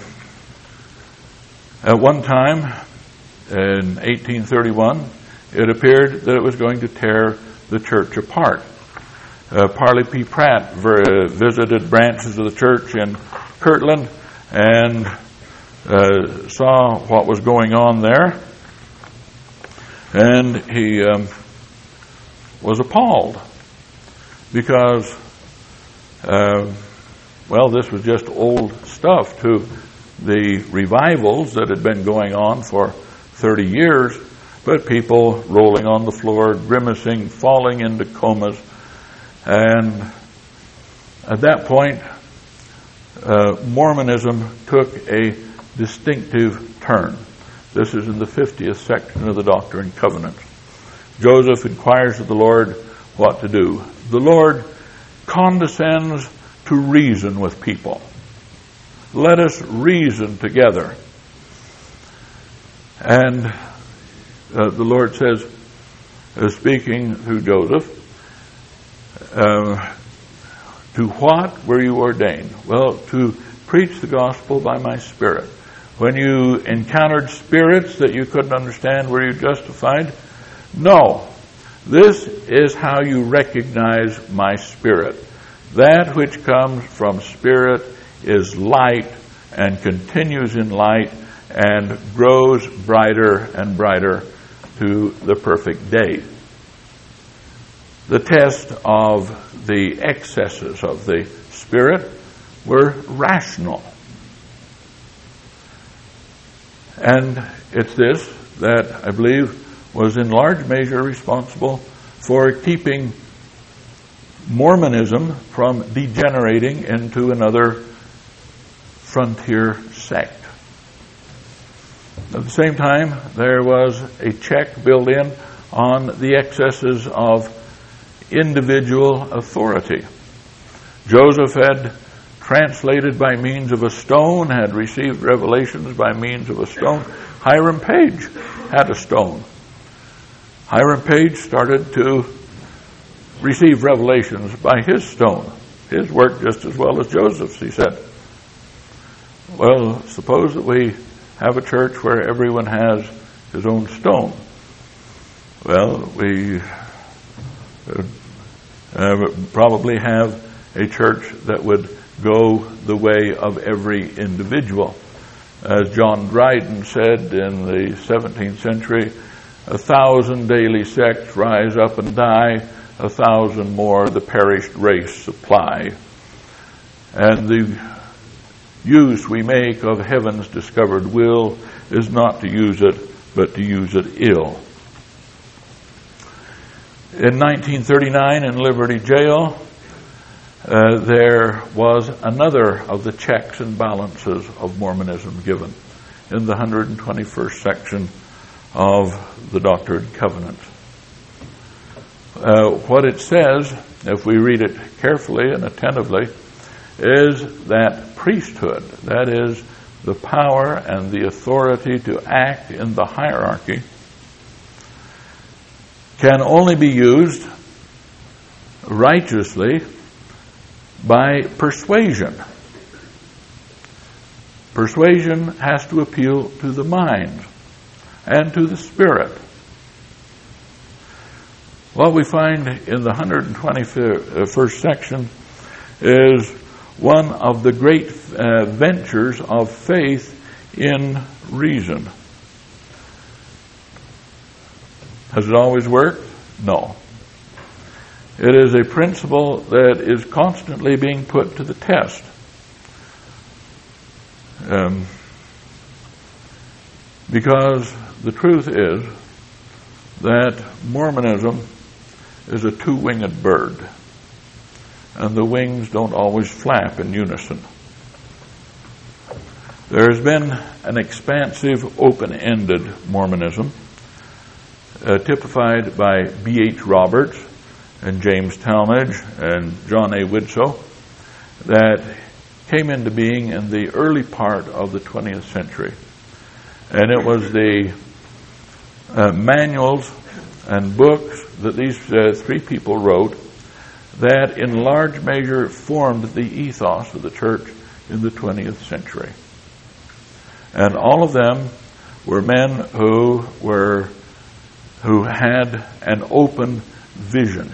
at one time in eighteen thirty-one, it appeared that it was going to tear the church apart. Uh, Parley P. Pratt ver- visited branches of the church in Kirtland and uh, saw what was going on there, and he um, was appalled because, uh, well, this was just old stuff to the revivals that had been going on for thirty years, but people rolling on the floor, grimacing, falling into comas. And at that point, uh, Mormonism took a distinctive turn. This is in the fiftieth section of the Doctrine and Covenants. Joseph inquires of the Lord what to do. The Lord condescends to reason with people. Let us reason together. And uh, the Lord says, uh, speaking through Joseph, uh, to what were you ordained? Well, to preach the gospel by my Spirit. When you encountered spirits that you couldn't understand, were you justified? No. This is how you recognize my Spirit. That which comes from Spirit is light and continues in light and grows brighter and brighter to the perfect day. The test of the excesses of the Spirit were rational. And it's this that I believe was in large measure responsible for keeping Mormonism from degenerating into another frontier sect. At the same time, there was a check built in on the excesses of individual authority. Joseph had translated by means of a stone, had received revelations by means of a stone. Hiram Page had a stone. Hiram Page started to receive revelations by his stone. His worked just as well as Joseph's, he said. Well, suppose that we have a church where everyone has his own stone. Well, we uh, probably have a church that would go the way of every individual. As John Dryden said in the seventeenth century, a thousand daily sects rise up and die, a thousand more the perished race supply. And the use we make of heaven's discovered will is not to use it, but to use it ill. In nineteen thirty-nine in Liberty Jail, Uh, there was another of the checks and balances of Mormonism given in the one hundred twenty-first section of the Doctrine and Covenants. Uh, what it says, if we read it carefully and attentively, is that priesthood, that is, the power and the authority to act in the hierarchy, can only be used righteously by persuasion. Persuasion has to appeal to the mind and to the spirit. What we find in the one hundred twenty-first section is one of the great uh, ventures of faith in reason. Has it always worked? No. It is a principle that is constantly being put to the test. Um, because the truth is that Mormonism is a two-winged bird, and the wings don't always flap in unison. There has been an expansive, open-ended Mormonism, uh, typified by B H Roberts and James Talmage and John A. Widtsoe, that came into being in the early part of the twentieth century. And it was the uh, manuals and books that these uh, three people wrote that in large measure formed the ethos of the church in the twentieth century. And all of them were men who were who had an open vision,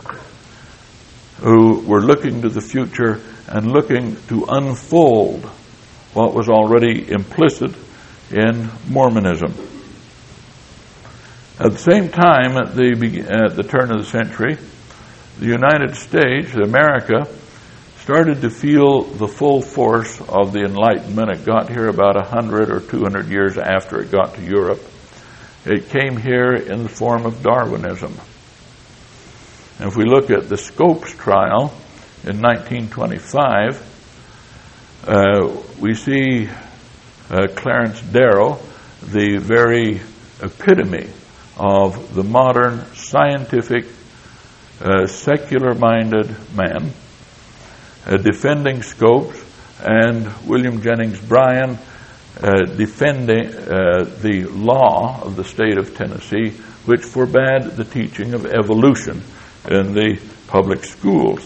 who were looking to the future and looking to unfold what was already implicit in Mormonism. At the same time, at the at the turn of the century, the United States, America, started to feel the full force of the Enlightenment. It got here about a hundred or two hundred years after it got to Europe. It came here in the form of Darwinism. And if we look at the Scopes trial in nineteen twenty-five, uh, we see uh, Clarence Darrow, the very epitome of the modern scientific, uh, secular-minded man, uh, defending Scopes, and William Jennings Bryan uh, defending uh, the law of the state of Tennessee, which forbade the teaching of evolution in the public schools.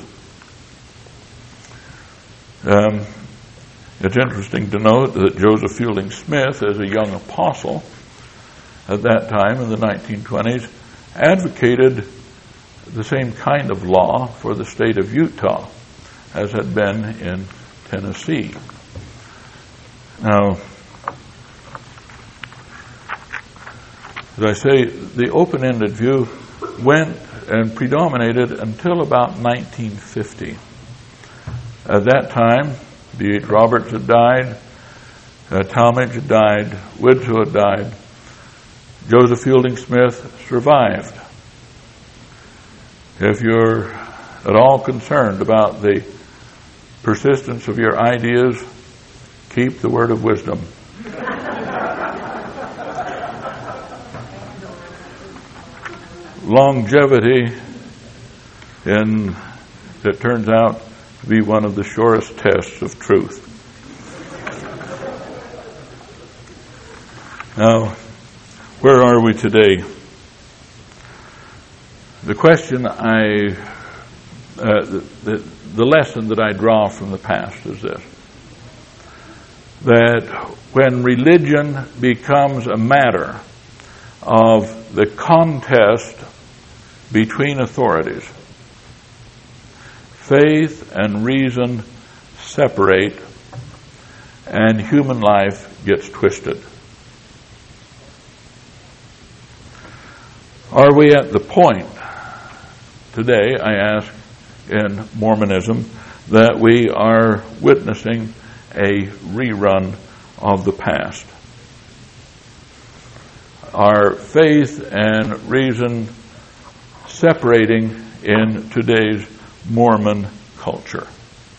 Um, it's interesting to note that Joseph Fielding Smith, as a young apostle at that time in the nineteen twenties, advocated the same kind of law for the state of Utah as had been in Tennessee. Now, as I say, the open-ended view went and predominated until about nineteen fifty. At that time, B H Roberts had died, uh, Talmage had died, Widtsoe had died, Joseph Fielding Smith survived. If you're at all concerned about the persistence of your ideas, keep the word of wisdom. Longevity, in it turns out to be one of the surest tests of truth. Now, where are we today? The question I, uh, the, the, the lesson that I draw from the past is this: that when religion becomes a matter of the contest between authorities, faith and reason separate, and human life gets twisted. Are we at the point today, I ask, in Mormonism, that we are witnessing a rerun of the past? Are faith and reason separating in today's Mormon culture?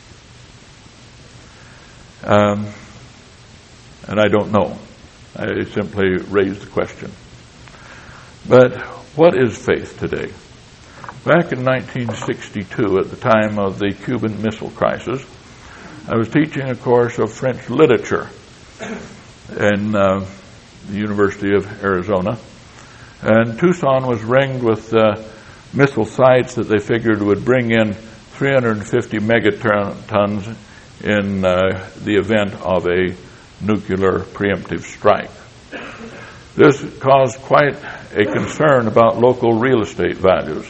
Um, and I don't know. I simply raise the question. But what is faith today? Back in nineteen sixty-two, at the time of the Cuban Missile Crisis, I was teaching a course of French literature in uh, the University of Arizona. And Tucson was ringed with uh, missile sites that they figured would bring in three hundred fifty megatons in uh, the event of a nuclear preemptive strike. This caused quite a concern about local real estate values.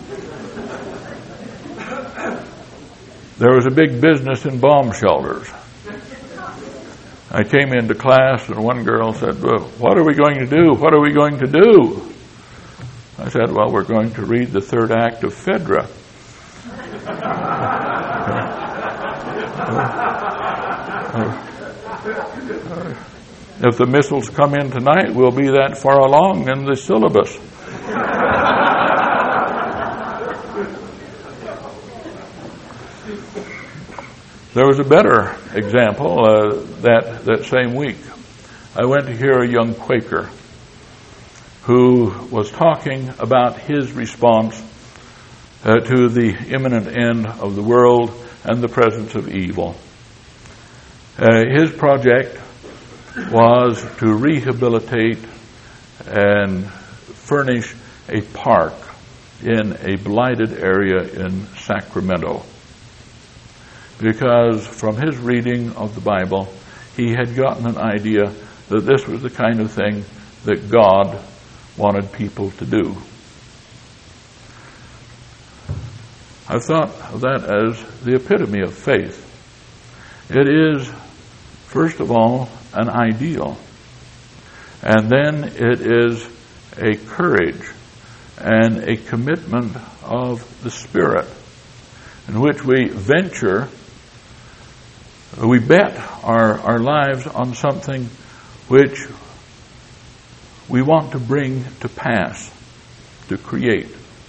There was a big business in bomb shelters. I came into class and one girl said, well, what are we going to do? What are we going to do? I said, well, we're going to read the third act of Phaedra. If the missiles come in tonight, we'll be that far along in the syllabus. There was a better example uh, that, that same week. I went to hear a young Quaker who was talking about his response uh, to the imminent end of the world and the presence of evil. Uh, his project was to rehabilitate and furnish a park in a blighted area in Sacramento, because from his reading of the Bible, he had gotten an idea that this was the kind of thing that God wanted people to do. I thought of that as the epitome of faith. It is, first of all, an ideal, and then it is a courage and a commitment of the Spirit in which we venture, we bet our, our lives on something which we want to bring to pass, to create.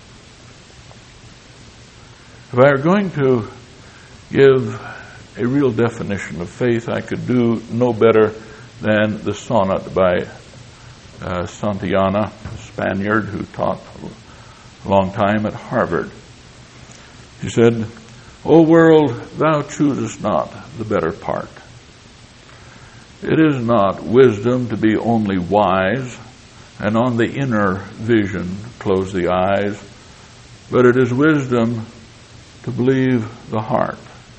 If I were going to give a real definition of faith, I could do no better than the sonnet by uh, Santayana, a Spaniard who taught a long time at Harvard. He said, "O world, thou choosest not the better part. It is not wisdom to be only wise, and on the inner vision close the eyes, but it is wisdom to believe the heart.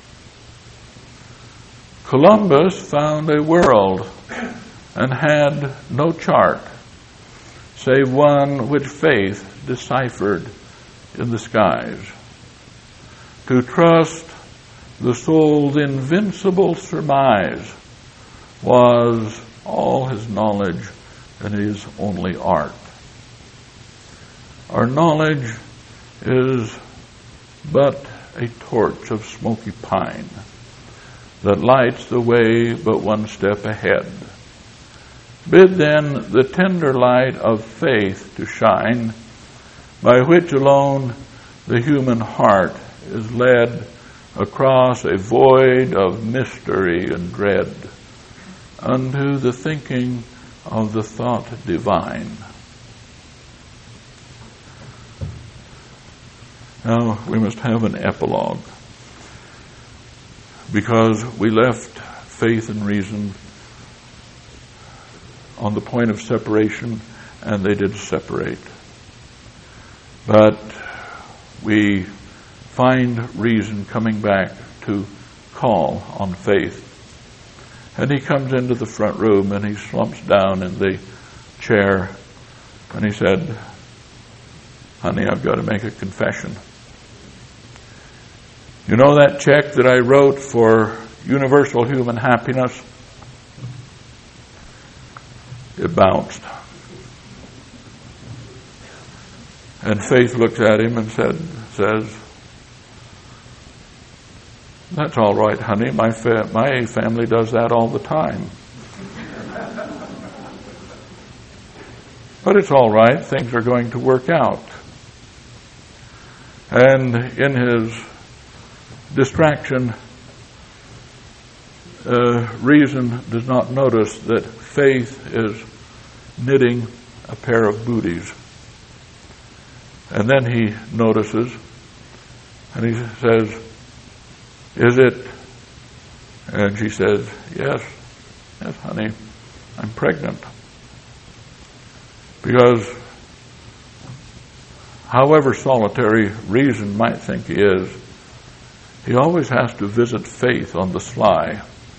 Columbus found a world and had no chart, save one which faith deciphered in the skies. To trust the soul's invincible surmise was all his knowledge and his only art. Our knowledge is but a torch of smoky pine that lights the way but one step ahead. Bid then the tender light of faith to shine, by which alone the human heart is led across a void of mystery and dread unto the thinking of the thought divine." Now we must have an epilogue, because we left faith and reason on the point of separation, and they did separate. But we find reason coming back to call on faith. And he comes into the front room and he slumps down in the chair and he said, "Honey, I've got to make a confession. You know that check that I wrote for universal human happiness? It bounced." And Faith looks at him and said, says, "That's all right, honey. My fa- my family does that all the time. But it's all right. Things are going to work out." And in his distraction, uh, reason does not notice that Faith is knitting a pair of booties. And then he notices, and he says, "Is it?" And she says, "Yes, yes, honey, I'm pregnant." Because however solitary reason might think he is, he always has to visit Faith on the sly.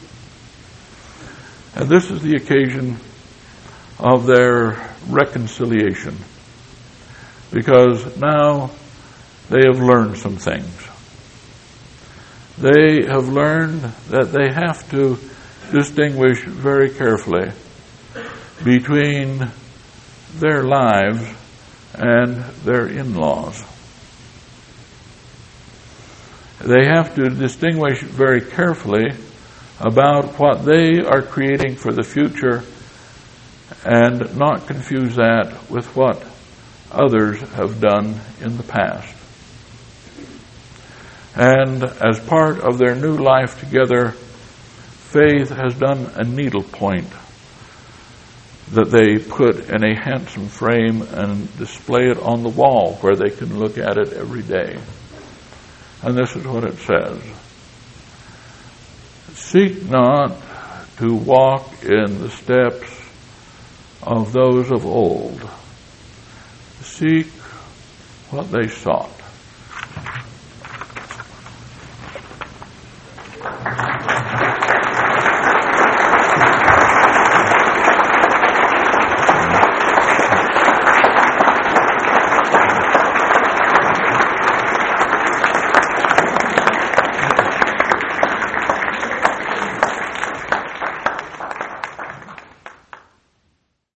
And this is the occasion of their reconciliation, because now they have learned some things. They have learned that they have to distinguish very carefully between their lives and their in-laws. They have to distinguish very carefully about what they are creating for the future and not confuse that with what others have done in the past. And as part of their new life together, Faith has done a needlepoint that they put in a handsome frame and display it on the wall where they can look at it every day. And this is what it says. Seek not to walk in the steps of those of old. Seek what they sought.